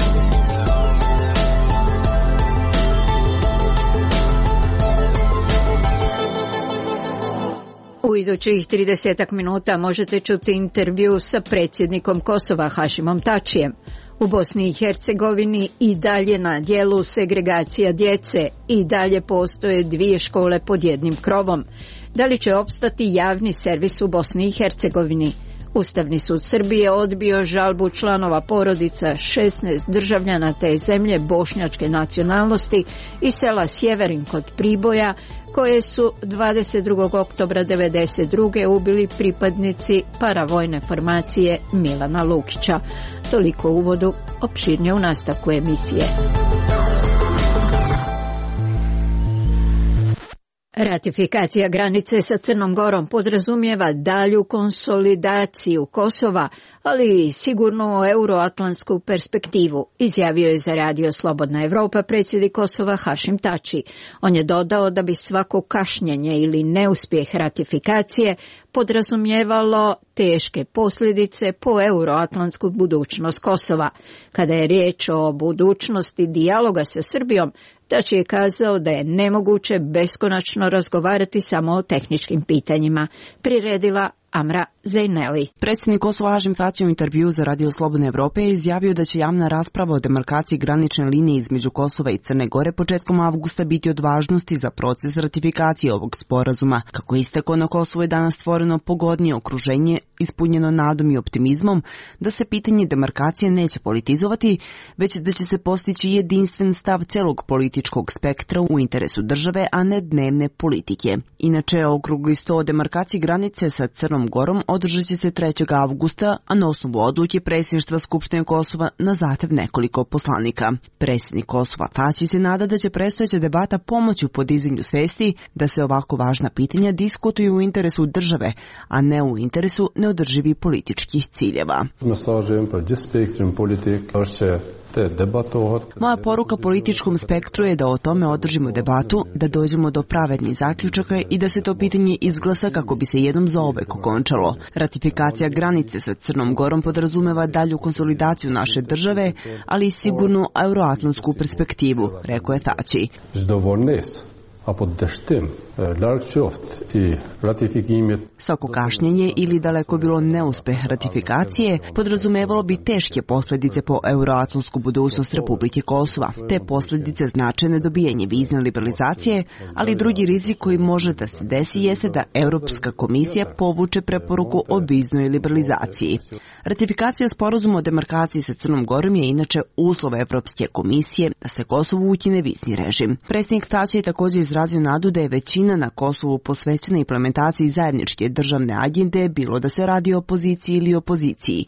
S11: U idućih tridesetak minuta možete čuti intervju sa predsjednikom Kosova Hašimom Tačijem. U Bosni i Hercegovini i dalje na djelu segregacija djece, i dalje postoje dvije škole pod jednim krovom. Da li će opstati javni servis u Bosni i Hercegovini? Ustavni sud Srbije odbio žalbu članova porodica šesnaest državljana te zemlje bošnjačke nacionalnosti iz sela Sjeverin kod Priboja, koje su dvadeset drugog oktobra devedeset druge ubili pripadnici paravojne formacije Milana Lukića. Toliko u uvodu, opširnije u nastavku emisije. Ratifikacija granice sa Crnom Gorom podrazumijeva dalju konsolidaciju Kosova, ali i sigurnu euroatlantsku perspektivu, izjavio je za radio Slobodna Evropa predsjednik Kosova Hašim Tači. On je dodao da bi svako kašnjenje ili neuspjeh ratifikacije podrazumijevalo teške posljedice po euroatlantsku budućnost Kosova. Kada je riječ o budućnosti dijaloga sa Srbijom, Tači je kazao da je nemoguće beskonačno razgovarati samo o tehničkim pitanjima. Priredila Amra Zejneli.
S12: Predsjednik Kosova Hašim Tači u intervju za radio Slobodne Evrope je izjavio da će javna rasprava o demarkaciji granične linije između Kosova i Crne Gore početkom avgusta biti od važnosti za proces ratifikacije ovog sporazuma. Kako je istakao, na Kosovu je danas stvoreno pogodnije okruženje, ispunjeno nadom i optimizmom da se pitanje demarkacije neće politizovati, već da će se postići jedinstven stav celog političkog spektra u interesu države, a ne dnevne politike. Inače, okrugli sto o demarkaciji granice sa Crnom Gorom održat će se trećeg avgusta, a na osnovu odluke predsjedništva Skupštine Kosova na zahtev nekoliko poslanika. Predsjednik Kosova Tači se nada da će predstojeća debata pomoći u podizanju svesti da se ovako važna pitanja diskutuju u interesu države, a ne u interesu neodrživih političkih ciljeva. Moja poruka političkom spektru je da o tome održimo debatu, da dođemo do pravednih zaključaka i da se to pitanje izglasa kako bi se jednom zauvek okončalo. Ratifikacija granice sa Crnom Gorom podrazumeva dalju konsolidaciju naše države, ali i sigurnu euroatlantsku perspektivu, rekao je Tači. Svako kašnjenje ili daleko bilo neuspeh ratifikacije podrazumevalo bi teške posljedice po euroatlantsku budućnost Republike Kosova. Te posljedice znače nedobijanje vizne liberalizacije, ali drugi rizik koji može da se desi jeste da Europska komisija povuče preporuku o viznoj liberalizaciji. Ratifikacija sporazuma o demarkaciji sa Crnom Gorom je inače uslov Europske komisije da se Kosovu ukine vizni režim. Predsjednik Tači je također izrazio nadu da je većina na Kosovu posvećena implementaciji zajedničke državne agende, bilo da se radi o opoziciji ili opoziciji.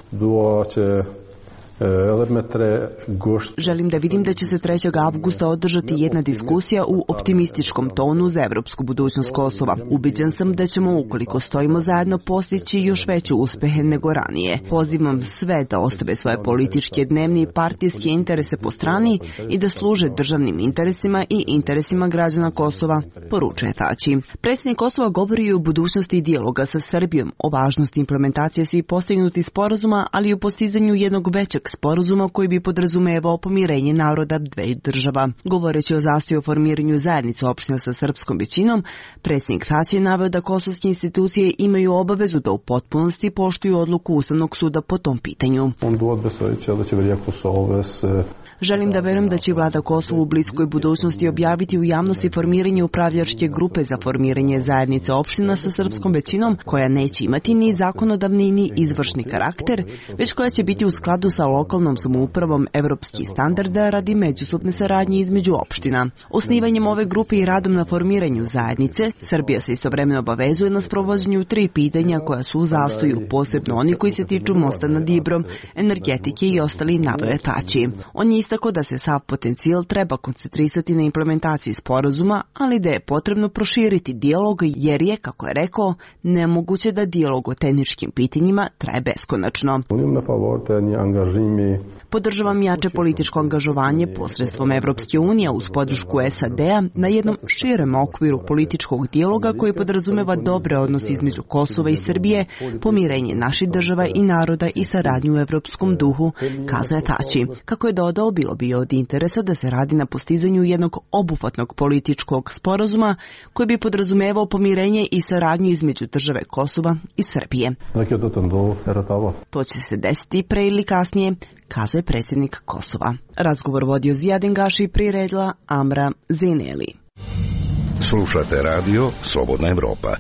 S12: Želim da vidim da će se trećeg avgusta održati jedna diskusija u optimističkom tonu za evropsku budućnost Kosova. Ubeđen sam da ćemo, ukoliko stojimo zajedno, postići još veće uspehe nego ranije. Pozivam sve da ostave svoje političke, dnevne i partijske interese po strani i da služe državnim interesima i interesima građana Kosova, poručuje Tači. Predsjednik Kosova govori i o budućnosti dijaloga sa Srbijom, o važnosti implementacije svih postignutih sporazuma, ali i o postizanju jednog većeg sporazuma koji bi podrazumevao pomirenje naroda dveju država. Govoreći o zastoju o formiranju zajednice opština sa srpskom većinom, predsjednik Tači je naveo da kosovske institucije imaju obavezu da u potpunosti poštuju odluku Ustavnog suda po tom pitanju. Želim da verujem da će vlada Kosova u bliskoj budućnosti objaviti u javnosti formiranje upravljačke grupe za formiranje zajednice opština sa srpskom većinom, koja neće imati ni zakonodavni ni izvršni karakter, već koja će biti u skladu sa lokalnom samoupravom evropskih standarda radi međusobne saradnje između opština. Osnivanjem ove grupe i radom na formiranju zajednice, Srbija se istovremeno obavezuje na sprovođenju tri pitanja koja su u zastoju, posebno oni koji se tiču mosta nad Ibrom, energetike i ostali, naveo Tači. On je istakao da se sav potencijal treba koncentrisati na implementaciji sporazuma, ali da je potrebno proširiti dijalog jer je, kako je rekao, nemoguće da dijalog o tehničkim pitanjima traje beskonačno. Podržavam jače političko angažovanje posredstvom Evropske unije uz podršku S A D-a na jednom širem okviru političkog dijaloga koji podrazumeva dobre odnose između Kosova i Srbije, pomirenje naših država i naroda i saradnju u evropskom duhu, kazao je Tači. Kako je dodao, bilo bi od interesa da se radi na postizanju jednog obuhvatnog političkog sporazuma koji bi podrazumevao pomirenje i saradnju između države Kosova i Srbije. To će se desiti pre ili kasnije, kazao je predsjednik Kosova. Razgovor vodio Zijadin Gaši i priredila Amra Zineli.
S2: Slušate radio Slobodna Evropa.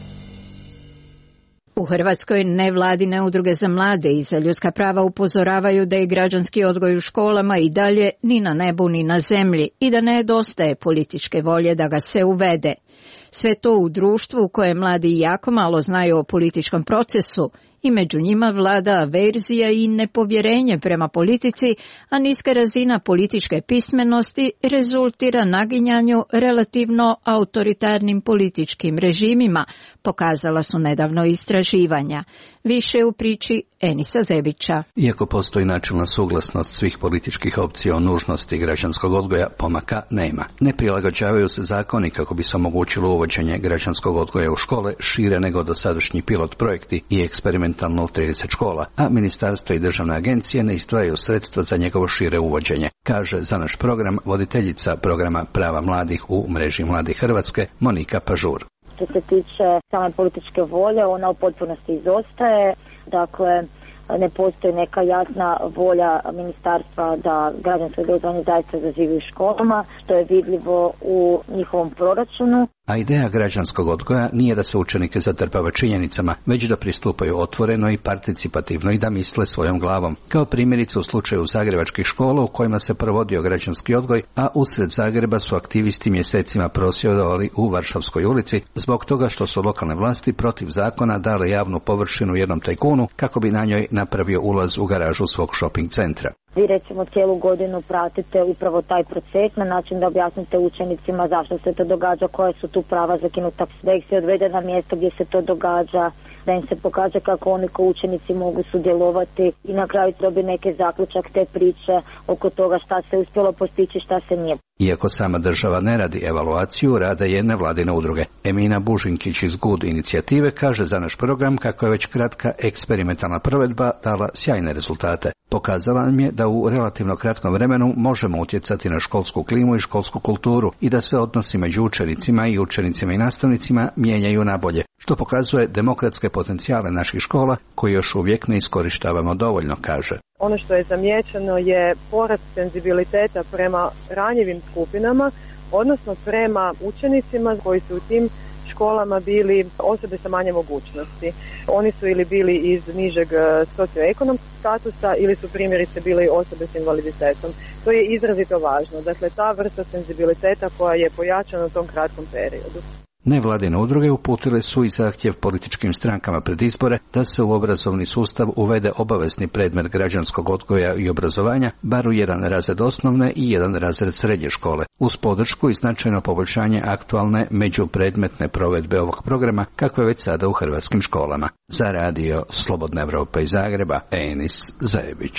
S11: U Hrvatskoj nevladine udruge za mlade i za ljudska prava upozoravaju da je građanski odgoj u školama i dalje ni na nebu ni na zemlji i da nedostaje političke volje da ga se uvede. Sve to u društvu u kojem mladi jako malo znaju o političkom procesu i među njima vlada averzija i nepovjerenje prema politici, a niska razina političke pismenosti rezultira naginjanju relativno autoritarnim političkim režimima, pokazala su nedavno istraživanja. Više u priči Enisa Zebića.
S13: Iako postoji načelna suglasnost svih političkih opcija o nužnosti građanskog odgoja, pomaka nema. Ne prilagođavaju se zakoni kako bi se omogućilo uvođenje građanskog odgoja u škole šire nego dosadašnji pilot projekti i eksperimentalno u trideset škola, a ministarstva i državne agencije ne izdvajaju sredstva za njegovo šire uvođenje, kaže za naš program voditeljica programa Prava mladih u mreži Mladih Hrvatske Monika Pažur.
S14: Što se tiče same političke volje, ona u potpunosti izostaje. Dakle, ne postoji neka jasna volja ministarstva da građansko obrazovanje zaista zaživi u školama, što je vidljivo u njihovom proračunu.
S13: A ideja građanskog odgoja nije da se učenike zatrpava činjenicama, već da pristupaju otvoreno i participativno i da misle svojom glavom. Kao primjerice u slučaju zagrebačkih škola u kojima se provodio građanski odgoj, a usred Zagreba su aktivisti mjesecima prosvjedovali u Varšavskoj ulici zbog toga što su lokalne vlasti protiv zakona dale javnu površinu jednom tajkunu kako bi na njoj napravio ulaz u garažu svog shopping centra.
S14: Vi recimo cijelu godinu pratite upravo taj proces na način da objasnite učenicima zašto se to događa, koje su tu prava zakinuta, da ih se odvede na mjesto gdje se to događa, da im se pokaže kako oni kao učenici mogu sudjelovati i na kraju dobi neki zaključak te priče oko toga šta se uspjelo postići, šta se nije.
S13: Iako sama država ne radi evaluaciju rada jedne vladine udruge, Emina Bužinkić iz Good inicijative kaže za naš program kako je već kratka eksperimentalna provedba dala sjajne rezultate. Pokazala nam je da u relativno kratkom vremenu možemo utjecati na školsku klimu i školsku kulturu i da se odnosi među učenicima i učenicima i nastavnicima mijenjaju na bolje, što pokazuje demokratske potencijale naših škola koji još uvijek ne iskorištavamo dovoljno, kaže.
S15: Ono što je zamijećeno je porast senzibiliteta prema ranjivim skupinama, odnosno prema učenicima koji su u tim školama bili osobe sa manje mogućnosti. Oni su ili bili iz nižeg socioekonomskog statusa ili su primjerice bili osobe s invaliditetom. To je izrazito važno. Dakle, ta vrsta senzibiliteta koja je pojačana u tom kratkom periodu.
S13: Nevladine udruge uputile su i zahtjev političkim strankama pred izbore da se u obrazovni sustav uvede obavezni predmet građanskog odgoja i obrazovanja, bar u jedan razred osnovne i jedan razred srednje škole, uz podršku i značajno poboljšanje aktualne međupredmetne provedbe ovog programa, kakve već sada u hrvatskim školama. Za radio Slobodna Evropa iz Zagreba, Enis Zajević.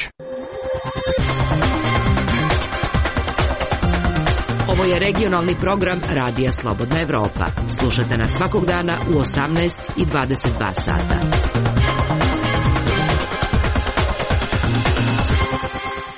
S16: Ovo je regionalni program Radija Slobodna Evropa. Slušajte nas svakog dana u osamnaest i dvadeset dva sata.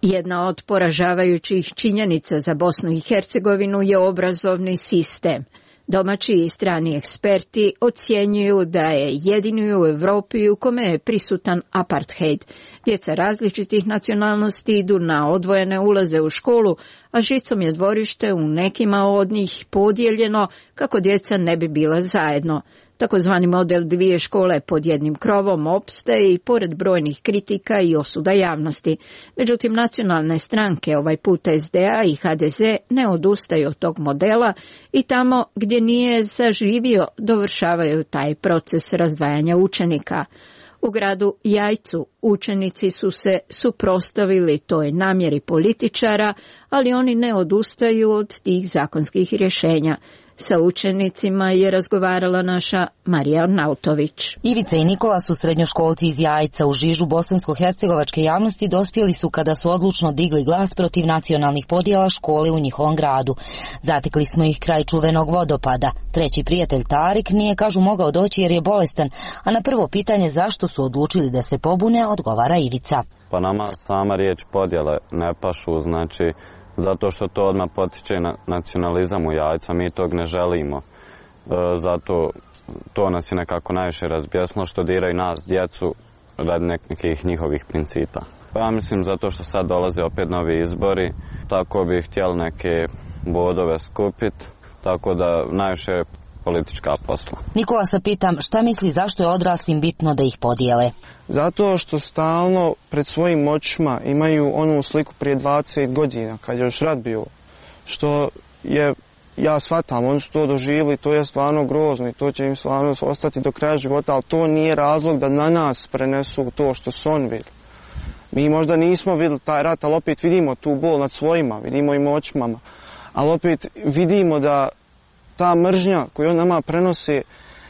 S11: Jedna od poražavajućih činjenica za Bosnu i Hercegovinu je obrazovni sistem. Domaći i strani eksperti ocjenjuju da je jedini u Europi u kome je prisutan apartheid. Djeca različitih nacionalnosti idu na odvojene ulaze u školu, a žicom je dvorište u nekima od njih podijeljeno kako djeca ne bi bila zajedno. Takozvani model dvije škole pod jednim krovom opstaje i pored brojnih kritika i osuda javnosti. Međutim, nacionalne stranke, ovaj put S D A i H D Z, ne odustaju od tog modela i tamo gdje nije zaživio dovršavaju taj proces razdvajanja učenika. U gradu Jajcu učenici su se suprotstavili toj namjeri političara, ali oni ne odustaju od tih zakonskih rješenja. Sa učenicima je razgovarala naša Marija Arnautović.
S17: Ivica i Nikola su srednjoškolci iz Jajca. U žižu bosansko-hercegovačke javnosti dospjeli su kada su odlučno digli glas protiv nacionalnih podjela škole u njihovom gradu. Zatekli smo ih kraj čuvenog vodopada. Treći prijatelj Tarik nije, kažu, mogao doći jer je bolestan, a na prvo pitanje zašto su odlučili da se pobune odgovara Ivica.
S18: Pa nama sama riječ podjele ne pašu, znači zato što to odmah potiče na nacionalizam u Jajcu, mi tog ne želimo. E, zato to nas je nekako najviše razbjesno što diraju nas, djecu, radi nekih njihovih principa. Pa ja mislim zato što sad dolaze opet novi izbori, tako bi htjeli neke bodove skupiti, tako da najviše je politička posla.
S17: Nikola se pitam šta misli zašto je odraslim bitno da ih podijele.
S19: Zato što stalno pred svojim očima imaju onu sliku prije dvadeset godina, kad je još rat bio, što je, ja shvatam, oni su to doživjeli, to je stvarno grozno i to će im stvarno ostati do kraja života, ali to nije razlog da na nas prenesu to što su oni vidjeli. Mi možda nismo vidjeli taj rat, ali opet vidimo tu bol nad svojima, vidimo im očima, ali opet vidimo da ta mržnja koju on nama prenosi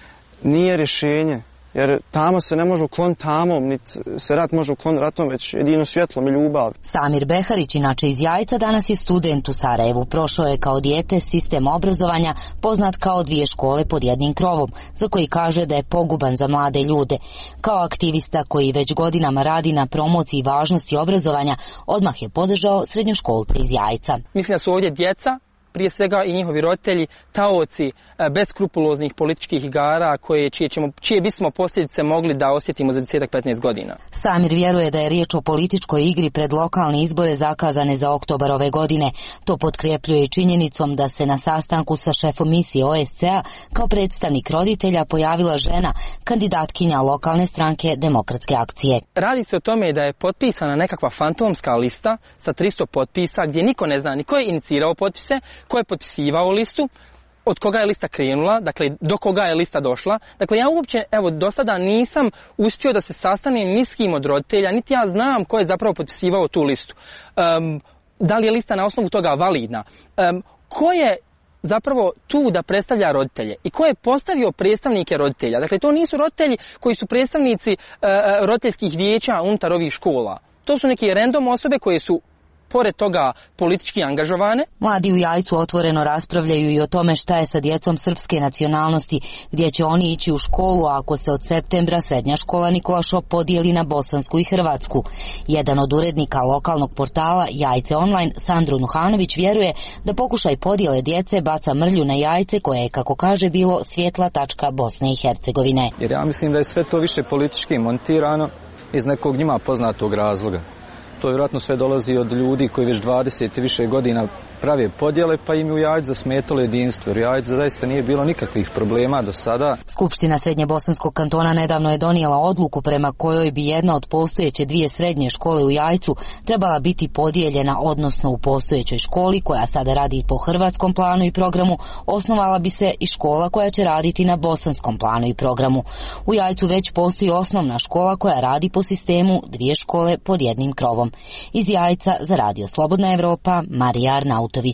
S19: nije rješenje. Jer tamo se ne može ukloniti tamom, niti se rat može ukloniti ratom, već jedino svjetlom i ljubav.
S17: Samir Beharić, inače iz Jajca, danas je student u Sarajevu. Prošao je kao dijete sistem obrazovanja poznat kao dvije škole pod jednim krovom, za koji kaže da je poguban za mlade ljude. Kao aktivista koji već godinama radi na promociji važnosti obrazovanja, odmah je podržao srednjoškolce iz Jajca.
S20: Mislim da su ovdje djeca, prije svega i njihovi roditelji, taoci beskrupuloznih političkih igara koje, čije, ćemo, čije bismo posljedice mogli da osjetimo za deset do petnaest godina.
S17: Samir vjeruje da je riječ o političkoj igri pred lokalne izbore zakazane za oktobar ove godine. To potkrepljuje činjenicom da se na sastanku sa šefom misije O S C A kao predstavnik roditelja pojavila žena, kandidatkinja lokalne stranke Demokratske akcije.
S20: Radi se o tome da je potpisana nekakva fantomska lista sa tristo potpisa gdje niko ne zna ni ko je inicirao potpise, ko je potpisivao listu, od koga je lista krenula, dakle do koga je lista došla. Dakle, ja uopće, evo, do sada nisam uspio da se sastanem ni s kim od roditelja, niti ja znam ko je zapravo potpisivao tu listu. Um, da li je lista na osnovu toga validna? Um, ko je zapravo tu da predstavlja roditelje i ko je postavio predstavnike roditelja? Dakle, to nisu roditelji koji su predstavnici uh, roditeljskih vijeća unutar ovih škola. To su neke random osobe koje su pored toga politički angažovane.
S17: Mladi u Jajcu otvoreno raspravljaju i o tome šta je sa djecom srpske nacionalnosti, gdje će oni ići u školu ako se od septembra srednja škola Nikola Šop podijeli na bosansku i hrvatsku. Jedan od urednika lokalnog portala Jajce Online, Sandro Nuhanović, vjeruje da pokušaj podjele djece baca mrlju na Jajce koje je, kako kaže, bilo svjetla tačka Bosne i Hercegovine.
S22: Jer ja mislim da je sve to više politički montirano iz nekog njima poznatog razloga. To vjerojatno sve dolazi od ljudi koji već dvadeset i više godina prave podjele, pa im u Jajcu zasmetalo jedinstvo. Jer Jajcu zaista nije bilo nikakvih problema do sada.
S17: Skupština Srednje Bosanskog kantona nedavno je donijela odluku prema kojoj bi jedna od postojeće dvije srednje škole u Jajcu trebala biti podijeljena, odnosno u postojećoj školi koja sada radi po hrvatskom planu i programu, osnovala bi se i škola koja će raditi na bosanskom planu i programu. U Jajcu već postoji osnovna škola koja radi po sistemu dvije škole pod jednim krovom. Iz Jajca za Radio Slobodna Evropa, Marija Arnautović.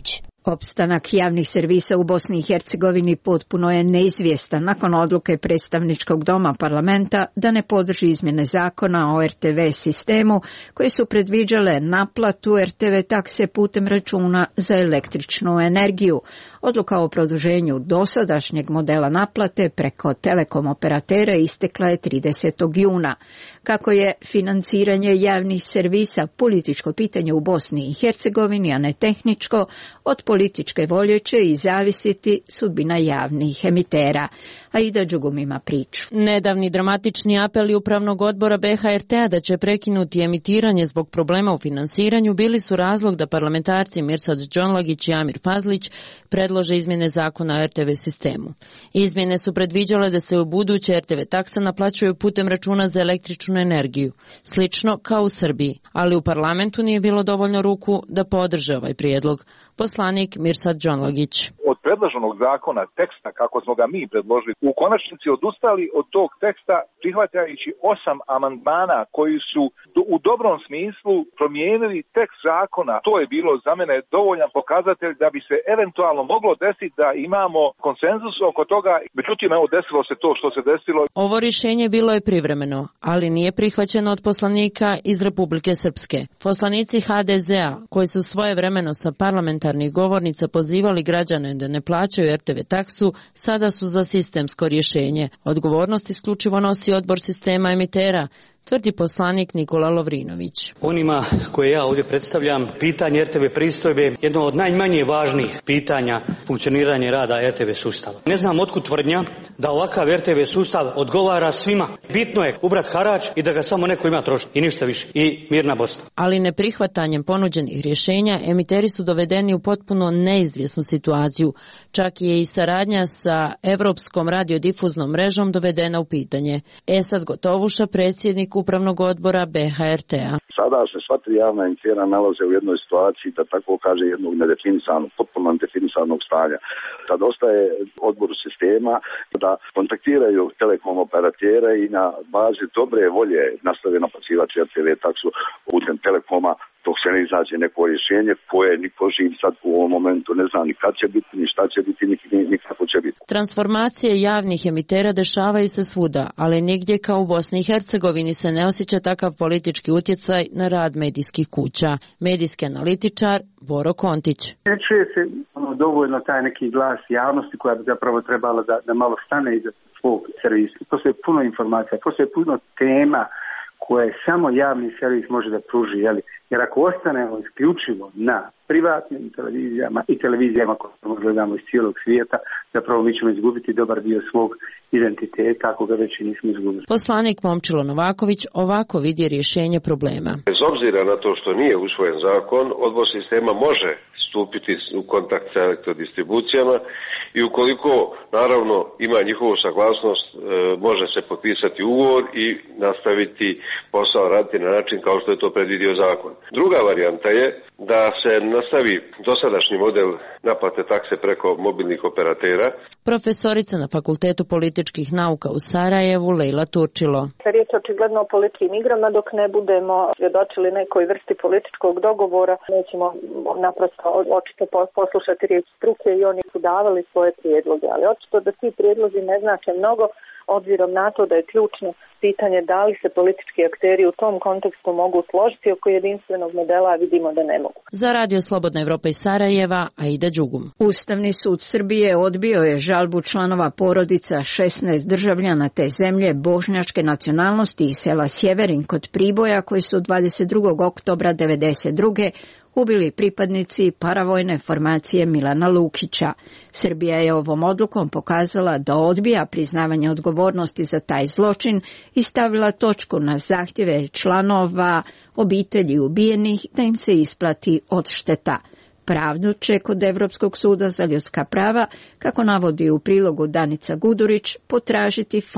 S11: Opstanak javnih servisa u Bosni i Hercegovini potpuno je neizvjestan nakon odluke predstavničkog doma parlamenta da ne podrži izmjene zakona o er te ve sistemu koje su predviđale naplatu er te ve takse putem računa za električnu energiju. Odluka o produženju dosadašnjeg modela naplate preko telekom operatera istekla je tridesetog juna. Kako je financiranje javnih servisa političko pitanje u Bosni i Hercegovini, a ne tehničko, od političke volje će i zavisiti sudbina javnih emitera. Aida Đugum ima priču.
S3: Nedavni dramatični apeli Upravnog odbora be ha er te-a da će prekinuti emitiranje zbog problema u finansiranju bili su razlog da parlamentarci Mirsad Džonlagić i Amir Fazlić predlože izmjene zakona o er te ve sistemu. Izmjene su predviđale da se u buduće er te ve taksa naplaćuju putem računa za električnu energiju, slično kao u Srbiji, ali u parlamentu nije bilo dovoljno ruku da podrže ovaj prijedlog. Poslanik Mirsad Džonlagić.
S5: Od predloženog zakona, teksta kako smo ga mi predložili, u konačnici odustali od tog teksta prihvatajući osam amandmana koji su u dobrom smislu promijenili tekst zakona. To je bilo za mene dovoljan pokazatelj da bi se eventualno moglo desiti da imamo konsenzus oko toga. Međutim, evo desilo se to što se desilo.
S3: Ovo rješenje bilo je privremeno, ali nije prihvaćeno od poslanika iz Republike Srpske. Poslanici ha de ze-a, koji su svojevremeno sa parlamentarnih govornica pozivali građane da ne plaćaju er te ve taksu, sada su za sistemsko rješenje. Odgovornost isključivo nosi odbor sistema emitera, tvrdi poslanik Nikola Lovrinović.
S6: Onima koje ja ovdje predstavljam, pitanje er te ve pristojbe je jedno od najmanje važnijih pitanja funkcioniranja rada er te ve sustava. Ne znam otkud tvrdnja da ovakav er te ve sustav odgovara svima. Bitno je ubrati harač i da ga samo neko ima trošiti i ništa više. I mirna Bosna.
S3: Ali neprihvatanjem ponuđenih rješenja emiteri su dovedeni u potpuno neizvjesnu situaciju. Čak je i saradnja sa Evropskom radiodifuznom mrežom dovedena u pitanje. Esad Gotovuša, predsjednik Upravnog odbora be ha er te-a.
S21: Sada se sva tri javna emitera nalaze u jednoj situaciji, da tako kaže, jednog nedefinisanog, potpuno nedefinisanog stanja. Tad ostaje odboru sistema da kontaktiraju telekom operatere i na bazi dobre volje nastave naplaćivati er te ve taksu putem telekoma, dok se ne izađe neko rješenje koje niko živ sad u ovom momentu ne zna ni kad će biti, ni šta će biti, ni, ni kako će biti.
S3: Transformacije javnih emitera dešavaju se svuda, ali nigdje kao u Bosni i Hercegovini se ne osjeća takav politički utjecaj na rad medijskih kuća. Medijski analitičar Boro Kontić.
S23: Ne čuje se ono, dovoljno taj neki glas javnosti koja bi zapravo trebala da, da malo stane iza svog servisa. Postoje puno informacija, postoje puno tema koje samo javni servis može da pruži, jeli? Jer ako ostanemo isključivo na privatnim televizijama i televizijama koje gledamo iz cijelog svijeta, zapravo mi ćemo izgubiti dobar dio svog identiteta ako ga već i nismo izgubili.
S3: Poslanik Momčilo Novaković ovako vidi rješenje problema.
S24: Bez obzira na to što nije usvojen zakon, odbor sistema može stupiti u kontakt sa elektrodistribucijama i ukoliko naravno ima njihovu saglasnost, e, može se potpisati ugovor i nastaviti posao raditi na način kao što je to predvidio zakon. Druga varijanta je da se nastavi dosadašnji model naplate takse preko mobilnih operatera.
S3: Profesorica na Fakultetu političkih nauka u Sarajevu Lejla Turčilo.
S15: Riječ je očigledno o političkim igrama, dok ne budemo svjedočili nekoj vrsti političkog dogovora, nećemo naprosto očito poslušati riječ struke i oni su davali svoje prijedloge, ali očito da ti prijedlozi ne znače mnogo, obzirom na to da je ključno pitanje da li se politički akteri u tom kontekstu mogu složiti oko jedinstvenog modela, a vidimo da ne mogu.
S3: Za Radio Slobodna Evropa iz Sarajeva, Aida Đugum.
S11: Ustavni sud Srbije odbio je žalbu članova porodica šesnaest državljana te zemlje bošnjačke nacionalnosti iz sela Sjeverin kod Priboja koji su dvadeset drugog oktobra devedeset druge ubili pripadnici paravojne formacije Milana Lukića. Srbija je ovom odlukom pokazala da odbija priznavanje odgovornosti za taj zločin i stavila točku na zahtjeve članova obitelji ubijenih da im se isplati odšteta. Pravdu će kod Evropskog suda za ljudska prava, kako navodi u prilogu Danica Gudurić, potražiti Fond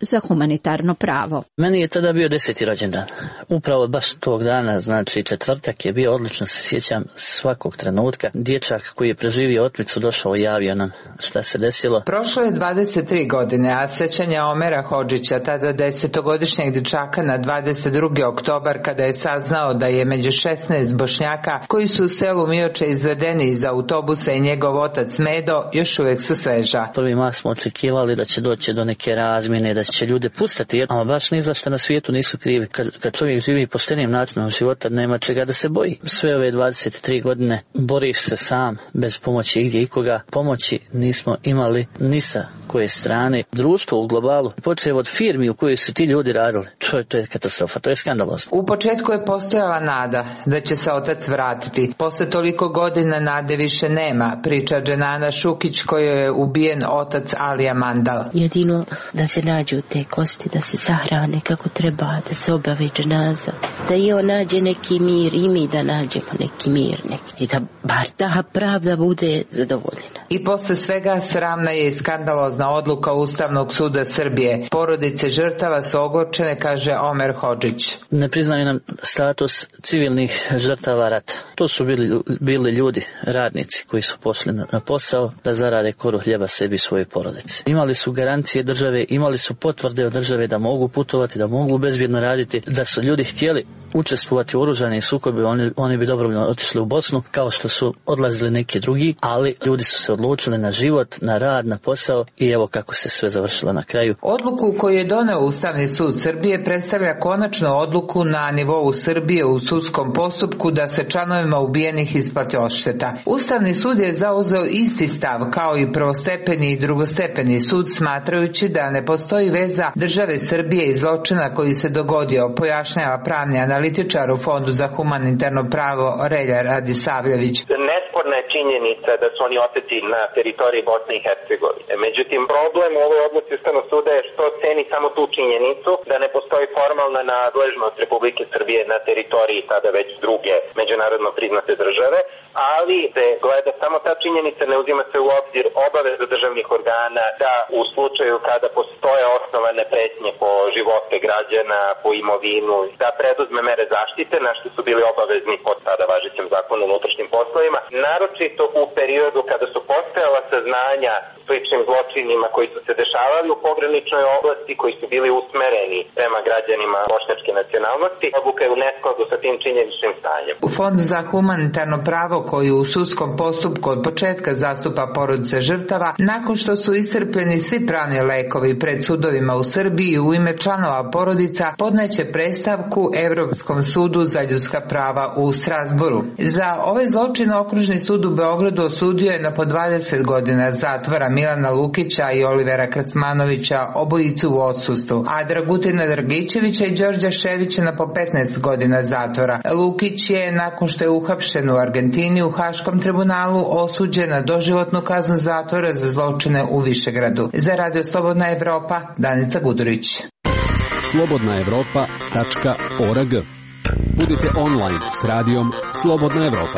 S11: za humanitarno pravo.
S7: Meni je tada bio deseti rođendan. Upravo baš tog dana, znači četvrtak je bio, odlično se sjećam svakog trenutka. Dječak koji je preživio otmicu došao i javio nam šta se desilo.
S8: Prošlo je dvadeset tri godine, a sećanja Omera Hodžića, tada desetogodišnjeg dječaka, na dvadeset drugi oktobar, kada je saznao da je među šesnaest Bošnjaka koji su u selu Mioče izvedeni iz autobusa i njegov otac Medo, još uvijek su sveža.
S7: Prvi mah smo očekivali da će doći do neke razmjene, da će ljude pustiti, a baš ni za što na svijetu nisu krivi. Kad, kad čovjek živi poštenim načinom života, nema čega da se boji. Sve ove dvadeset tri godine boriš se sam, bez pomoći igdje ikoga. Pomoći nismo imali ni sa koje strane. Društvo u globalu, počev od firmi u kojoj su ti ljudi radili, to je, to je katastrofa, to je skandalozno.
S8: U početku je postojala nada da će se otac vratiti. Posle toliko godina nade više nema, priča Dženana Šukić, kojoj je ubijen otac Alija Mandal.
S9: Jedino da se nađu te kosti, da se sahrane kako treba, da se obavi dženaza, da i on nađe neki mir i mi da nađemo neki mir, neki, i da bar ta pravda bude zadovoljena.
S8: I posle svega sramna je i skandalozna odluka Ustavnog suda Srbije. Porodice žrtava su ogorčene, kaže Omer Hodžić.
S7: Ne priznaju nam status civilnih žrtava rata. To su bili, bili ljudi, radnici koji su pošli na, na posao da zarade koru hljeba sebi i svoje porodice. Imali su garancije države, imali su potvrde od države da mogu putovati, da mogu bezbjedno raditi, da su ljudi htjeli učestvovati u oružanim sukobi, oni, oni bi dobrovoljno otišli u Bosnu, kao što su odlazili neki drugi, ali ljudi su se odlučili na život, na rad, na posao i evo kako se sve završilo na kraju.
S8: Odluku koju je doneo Ustavni sud Srbije predstavlja konačnu odluku na nivou Srbije u sudskom postupku da se članovima ubijenih isplati odšteta. Ustavni sud je zauzeo isti stav kao i prvostepeni i drugostepeni sud, smatrajući da ne postoji veza države Srbije i zločina koji se dogodio, pojašnjava pravni analitičar u Fondu za humanitarno pravo Relja Radisavljević.
S10: Nesporna je činjenica da su oni oteti na teritoriji Bosne i Hercegovine. Međutim, problem u ovoj odluci Ustavnog suda je što ceni samo tu činjenicu da ne postoji formalna nadležnost Republike Srbije na teritoriji tada već druge međunarodno priznate države, ali se gleda samo ta činjenica, ne uzima se u obzir obaveza državnih organa da u slučaju kada postoje osnovane pretnje po živote građana, po imovinu, da preduzme mere zaštite, na što su bili obavezni pod tada važećem zakonu o unutrašnjim poslovima, naročito u periodu kada su postojala saznanja sličnim zločinima koji su se dešavali u pograničnoj oblasti, koji su bili usmereni prema građanima bošnjačke nacionalnosti. Odluka je u neskladu sa tim činjeničnim stanjem.
S8: U Fondu za humanitarno pravo, koji u sudskom postupku od početka zastupa porodice žrtava, nakon što su iscrpljeni svi pravni lekovi pred sudovima u Srbiji, u ime članova porodica podneće predstavku Evropskom sudu za ljudska prava u Strasburu. Za ovaj zločin Okružni sud u Beogradu osudio je na po dvadeset godina zatvora Milana Lukića i Olivera Kracmanovića, obojicu u odsustvu, a Dragutina Dragićevića i Đorđa Ševića na po petnaest godina zatvora. Lukić je, nakon što je uhapšen u Argentini u Haškom tribunalu, osuđen na doživotnu kaznu zatvora za zločine u Višegradu. Za Radio Slobodna Evropa, Danica Gudurić.
S25: slobodna evropa tačka org. Budite online s radijom Slobodna Evropa.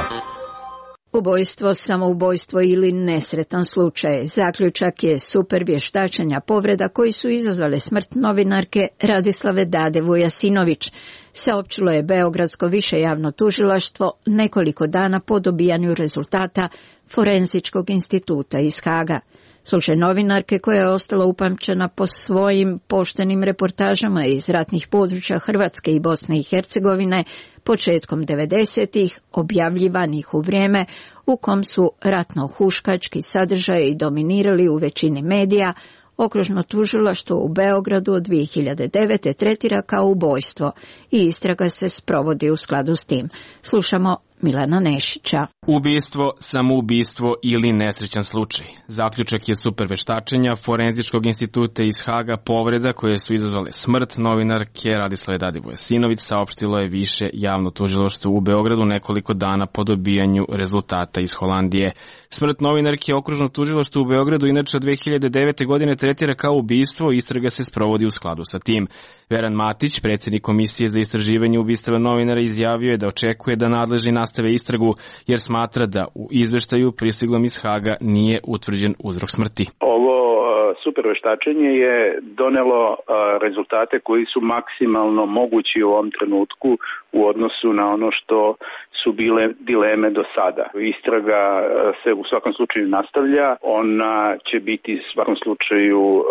S11: Ubojstvo, samoubojstvo ili nesretan slučaj. Zaključak je super vještačenja povreda koji su izazvale smrt novinarke Radislave Dade Vujasinović. Saopćilo je Beogradsko više javno tužilaštvo nekoliko dana po dobijanju rezultata Forenzičkog instituta iz Haga. Slučaj novinarke koja je ostala upamćena po svojim poštenim reportažama iz ratnih područja Hrvatske i Bosne i Hercegovine početkom devedesetih, objavljivanih u vrijeme u kom su ratno-huškački sadržaji dominirali u većini medija, Okružno tužilaštvo u Beogradu od dvije hiljade devete. tretira kao ubojstvo i istraga se sprovodi u skladu s tim. Slušamo Milana Nešića.
S26: Ubistvo, samoubistvo ili nesrećan slučaj. Zaključak je super veštačenja Forenzičkog instituta iz Haga povreda koje su izazvale smrt novinarke Radislave Dade Vujasinović, saopštilo je više javno tužilaštvo u Beogradu nekoliko dana po dobijanju rezultata iz Holandije. Smrt novinarke Okružno tužilaštvo u Beogradu inače dvije hiljade devete. godine tretira kao ubistvo, istraga se sprovodi u skladu sa tim. Veran Matić, predsjednik Komisije za istraživanje ubistava novinara, izjavio je da očekuje da nadležni nastave istragu jer smatra da u izveštaju pristiglom iz Haga nije utvrđen uzrok smrti.
S27: Ovo
S1: super veštačenje je donelo rezultate koji su maksimalno mogući u ovom trenutku u odnosu na ono što su bile dileme do sada. Istraga se u svakom slučaju nastavlja, ona će biti u svakom slučaju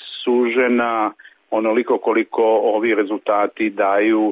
S1: sužena onoliko koliko ovi rezultati daju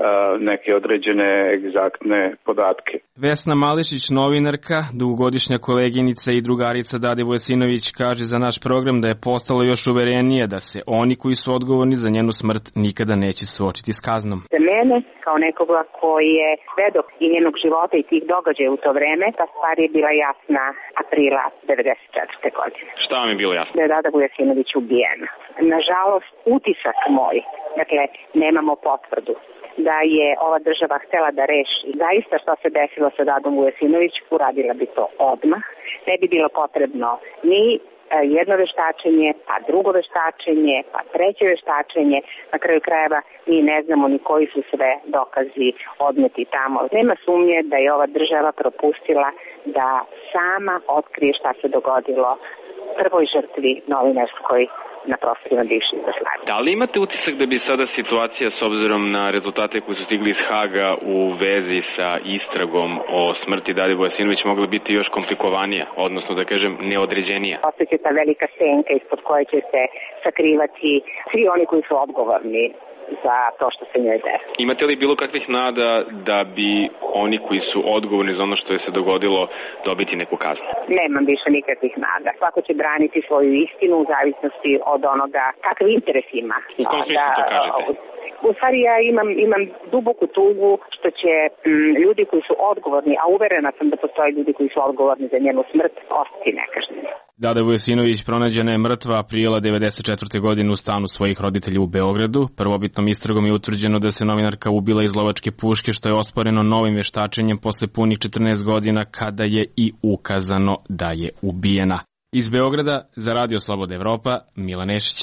S1: neke određene egzaktne podatke.
S26: Vesna Mališić, novinarka, dugogodišnja koleginica i drugarica Dade Vujasinović, kaže za naš program da je postalo još uverenije da se oni koji su odgovorni za njenu smrt nikada neće suočiti s kaznom.
S2: Za mene, kao nekoga koji je svedok i njenog života i tih događaja u to vreme, ta stvar je bila jasna aprila devedeset četvrte godine.
S26: Šta vam je bilo jasno?
S2: Da je Dada Vujasinović ubijena. Nažalost, utisak moj, dakle, nemamo potvrdu da je ova država htela da reši zaista što se desilo sa Dadom Vujasinović, uradila bi to odmah. Ne bi bilo potrebno ni jedno veštačenje, pa drugo veštačenje, pa treće veštačenje. Na kraju krajeva mi ne znamo ni koji su sve dokazi odneti tamo. Nema sumnje da je ova država propustila da sama otkrije šta se dogodilo prvoj žrtvi novinarskoj na prostorima bivše Jugoslavije.
S26: Da li imate utisak da bi sada situacija s obzirom na rezultate koji su stigli iz Haga u vezi sa istragom o smrti Dade Vujasinović mogla biti još komplikovanija, odnosno da kažem neodređenija?
S2: Ostaće ta velika senka ispod koje će se sakrivati svi oni koji su odgovorni za to što se njoj desilo.
S26: Imate li bilo kakvih nada da bi oni koji su odgovorni za ono što je se dogodilo dobiti neku kaznu?
S2: Nemam više nikakvih nada. Svako će braniti svoju istinu u zavisnosti od onoga kakav interes ima.
S26: U kom smislu to kažete?
S2: U stvari ja imam, imam duboku tugu što će m, ljudi koji su odgovorni, a uverena sam da postoje ljudi koji su odgovorni za njenu smrt, ostati nekažnjeni.
S26: Dada Vujasinović pronađena je mrtva aprila devedeset četvrte godine u stanu svojih roditelja u Beogradu. Prvobitnom istragom je utvrđeno da se novinarka ubila iz lovačke puške, što je osporeno novim veštačenjem posle punih četrnaest godina kada je i ukazano da je ubijena. Iz Beograda za Radio Slobodna Evropa, Milan Nešić.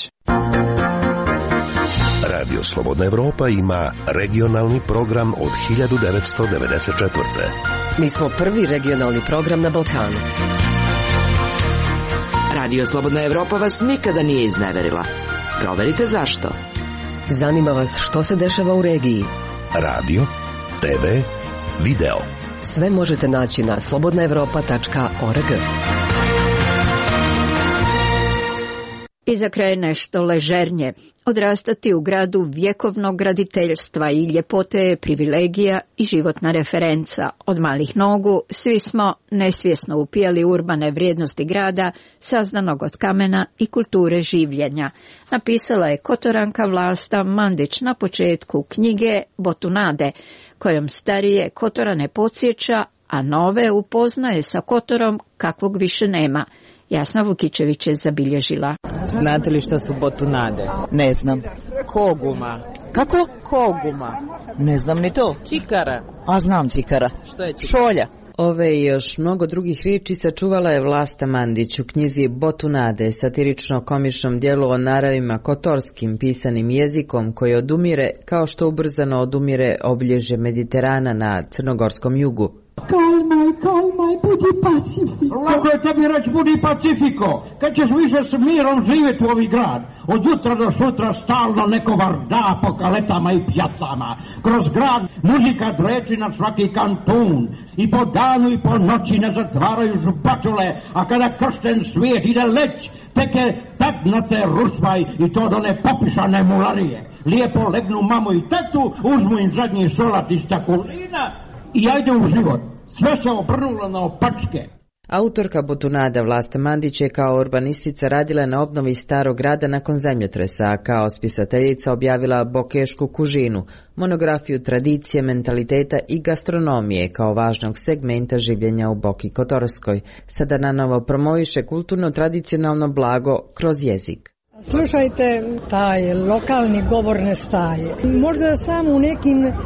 S4: Radio Slobodna Evropa ima regionalni program od hiljadu devetsto devedeset četvrte.
S12: Mi smo prvi regionalni program na Balkanu.
S16: Radio Slobodna Evropa vas nikada nije izneverila. Proverite zašto.
S12: Zanima vas što se dešava u regiji.
S4: Radio, te ve, video.
S12: Sve možete naći na slobodna evropa tačka org.
S11: I za kraj nešto ležernje. Odrastati u gradu vjekovnog graditeljstva i ljepote je privilegija i životna referenca. Od malih nogu svi smo nesvjesno upijali urbane vrijednosti grada, saznanog od kamena i kulture življenja. Napisala je Kotoranka Vlasta Mandić na početku knjige Botunade, kojom starije Kotorane podsjeća, a nove upoznaje sa Kotorom kakvog više nema. Jasna Vukičević je zabilježila.
S13: Znate li što su botunade? Ne znam. Koguma. Kako? Koguma. Ne znam ni to. Čikara. A znam čikara. Što je čikara? Šolja.
S14: Ove i još mnogo drugih riječi sačuvala je Vlasta Mandić u knjizi Botunade, satirično-komičnom dijelu o naravima kotorskim pisanim jezikom koji odumire kao što ubrzano odumire obilježje Mediterana na crnogorskom jugu.
S27: Kalmaj, kalmaj, budi pacifiko. Lako je tebi reći budi pacifiko. Kad ćeš više s mirom živjeti u ovi grad? Od jutra do sutra stalno neko varda po kaletama i pjacama. Kroz grad muzika dreči na svaki kantun. I po danu i po noći ne zatvaraju župačule. A kada kršten svijet ide leć, teke tak na te ruspaj i to do ne popišane mularije. Lijepo legnu mamu i tetu, uzmu im zadnji solat iz takulina i ajde u život. Sve se obrnulo na opačke.
S14: Autorka Botunada Vlasta Mandić je kao urbanistica radila na obnovi starog grada nakon zemljotresa, a kao spisateljica objavila Bokešku kužinu, monografiju tradicije, mentaliteta i gastronomije kao važnog segmenta življenja u Boki Kotorskoj. Sada nanovo promoviše kulturno tradicionalno blago kroz jezik.
S5: Slušajte, taj lokalni govor ne staje. Možda samo u nekim e,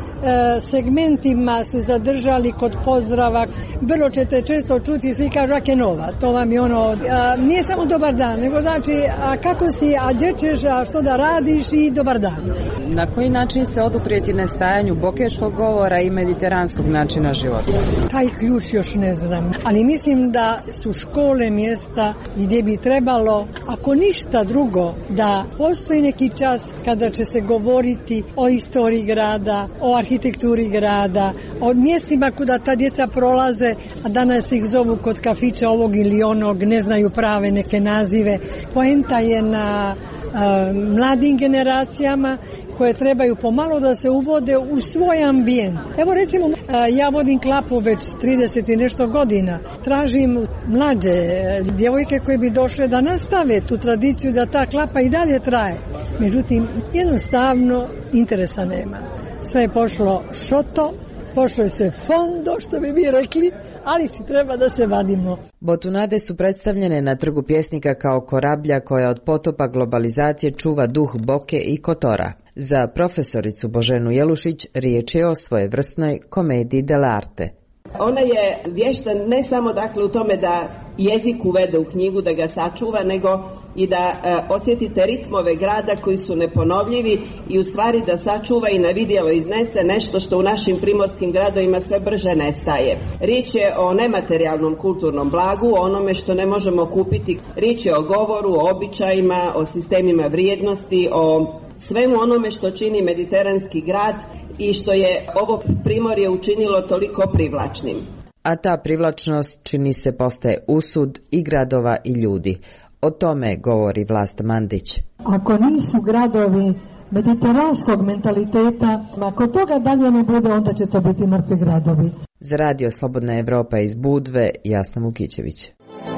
S5: segmentima su zadržali kod pozdrava. Vrlo ćete često čuti, svi kažu ak je nova. To vam je ono, a, nije samo dobar dan, nego znači a kako si, a gdje ćeš, a što da radiš i dobar dan.
S13: Na koji način se oduprijeti nestajanju bokeškog govora i mediteranskog načina života?
S5: Taj ključ još ne znam, ali mislim da su škole mjesta gdje bi trebalo, ako ništa drugo, da postoji neki čas kada će se govoriti o istoriji grada, o arhitekturi grada, o mjestima kuda ta djeca prolaze, a danas ih zovu kod kafića ovog ili onog, ne znaju prave neke nazive. Poenta je na a, mladim generacijama koje trebaju pomalo da se uvode u svoj ambijent. Evo recimo, ja vodim klapu već trideset i nešto godina. Tražim mlađe djevojke koje bi došle da nastave tu tradiciju da ta klapa i dalje traje. Međutim, jednostavno interesa nema. Sve je pošlo šoto, pošlo je se fondo, što bi mi rekli, ali si treba da se vadimo.
S14: Botunade su predstavljene na Trgu pjesnika kao korablja koja od potopa globalizacije čuva duh Boke i Kotora. Za profesoricu Boženu Jelušić riječ je o svojevrsnoj komediji dell'arte.
S6: Ona je vješta ne samo dakle u tome da jezik uvede u knjigu, da ga sačuva, nego i da e, osjetite ritmove grada koji su neponovljivi i u stvari da sačuva i na vidjelo iznese nešto što u našim primorskim gradovima sve brže nestaje. Riječ je o nematerijalnom kulturnom blagu, o onome što ne možemo kupiti. Riječ je o govoru, o običajima, o sistemima vrijednosti, o svemu onome što čini mediteranski grad i što je ovo primorje učinilo toliko privlačnim.
S14: A ta privlačnost čini se postaje usud i gradova i ljudi. O tome govori Vlasta Mandić.
S5: Ako nisu gradovi mediteranskog mentaliteta, ako toga dalje ne bude, onda će to biti mrtvi gradovi.
S14: Za Radio Slobodna Evropa iz Budve, Jasna Vukićević.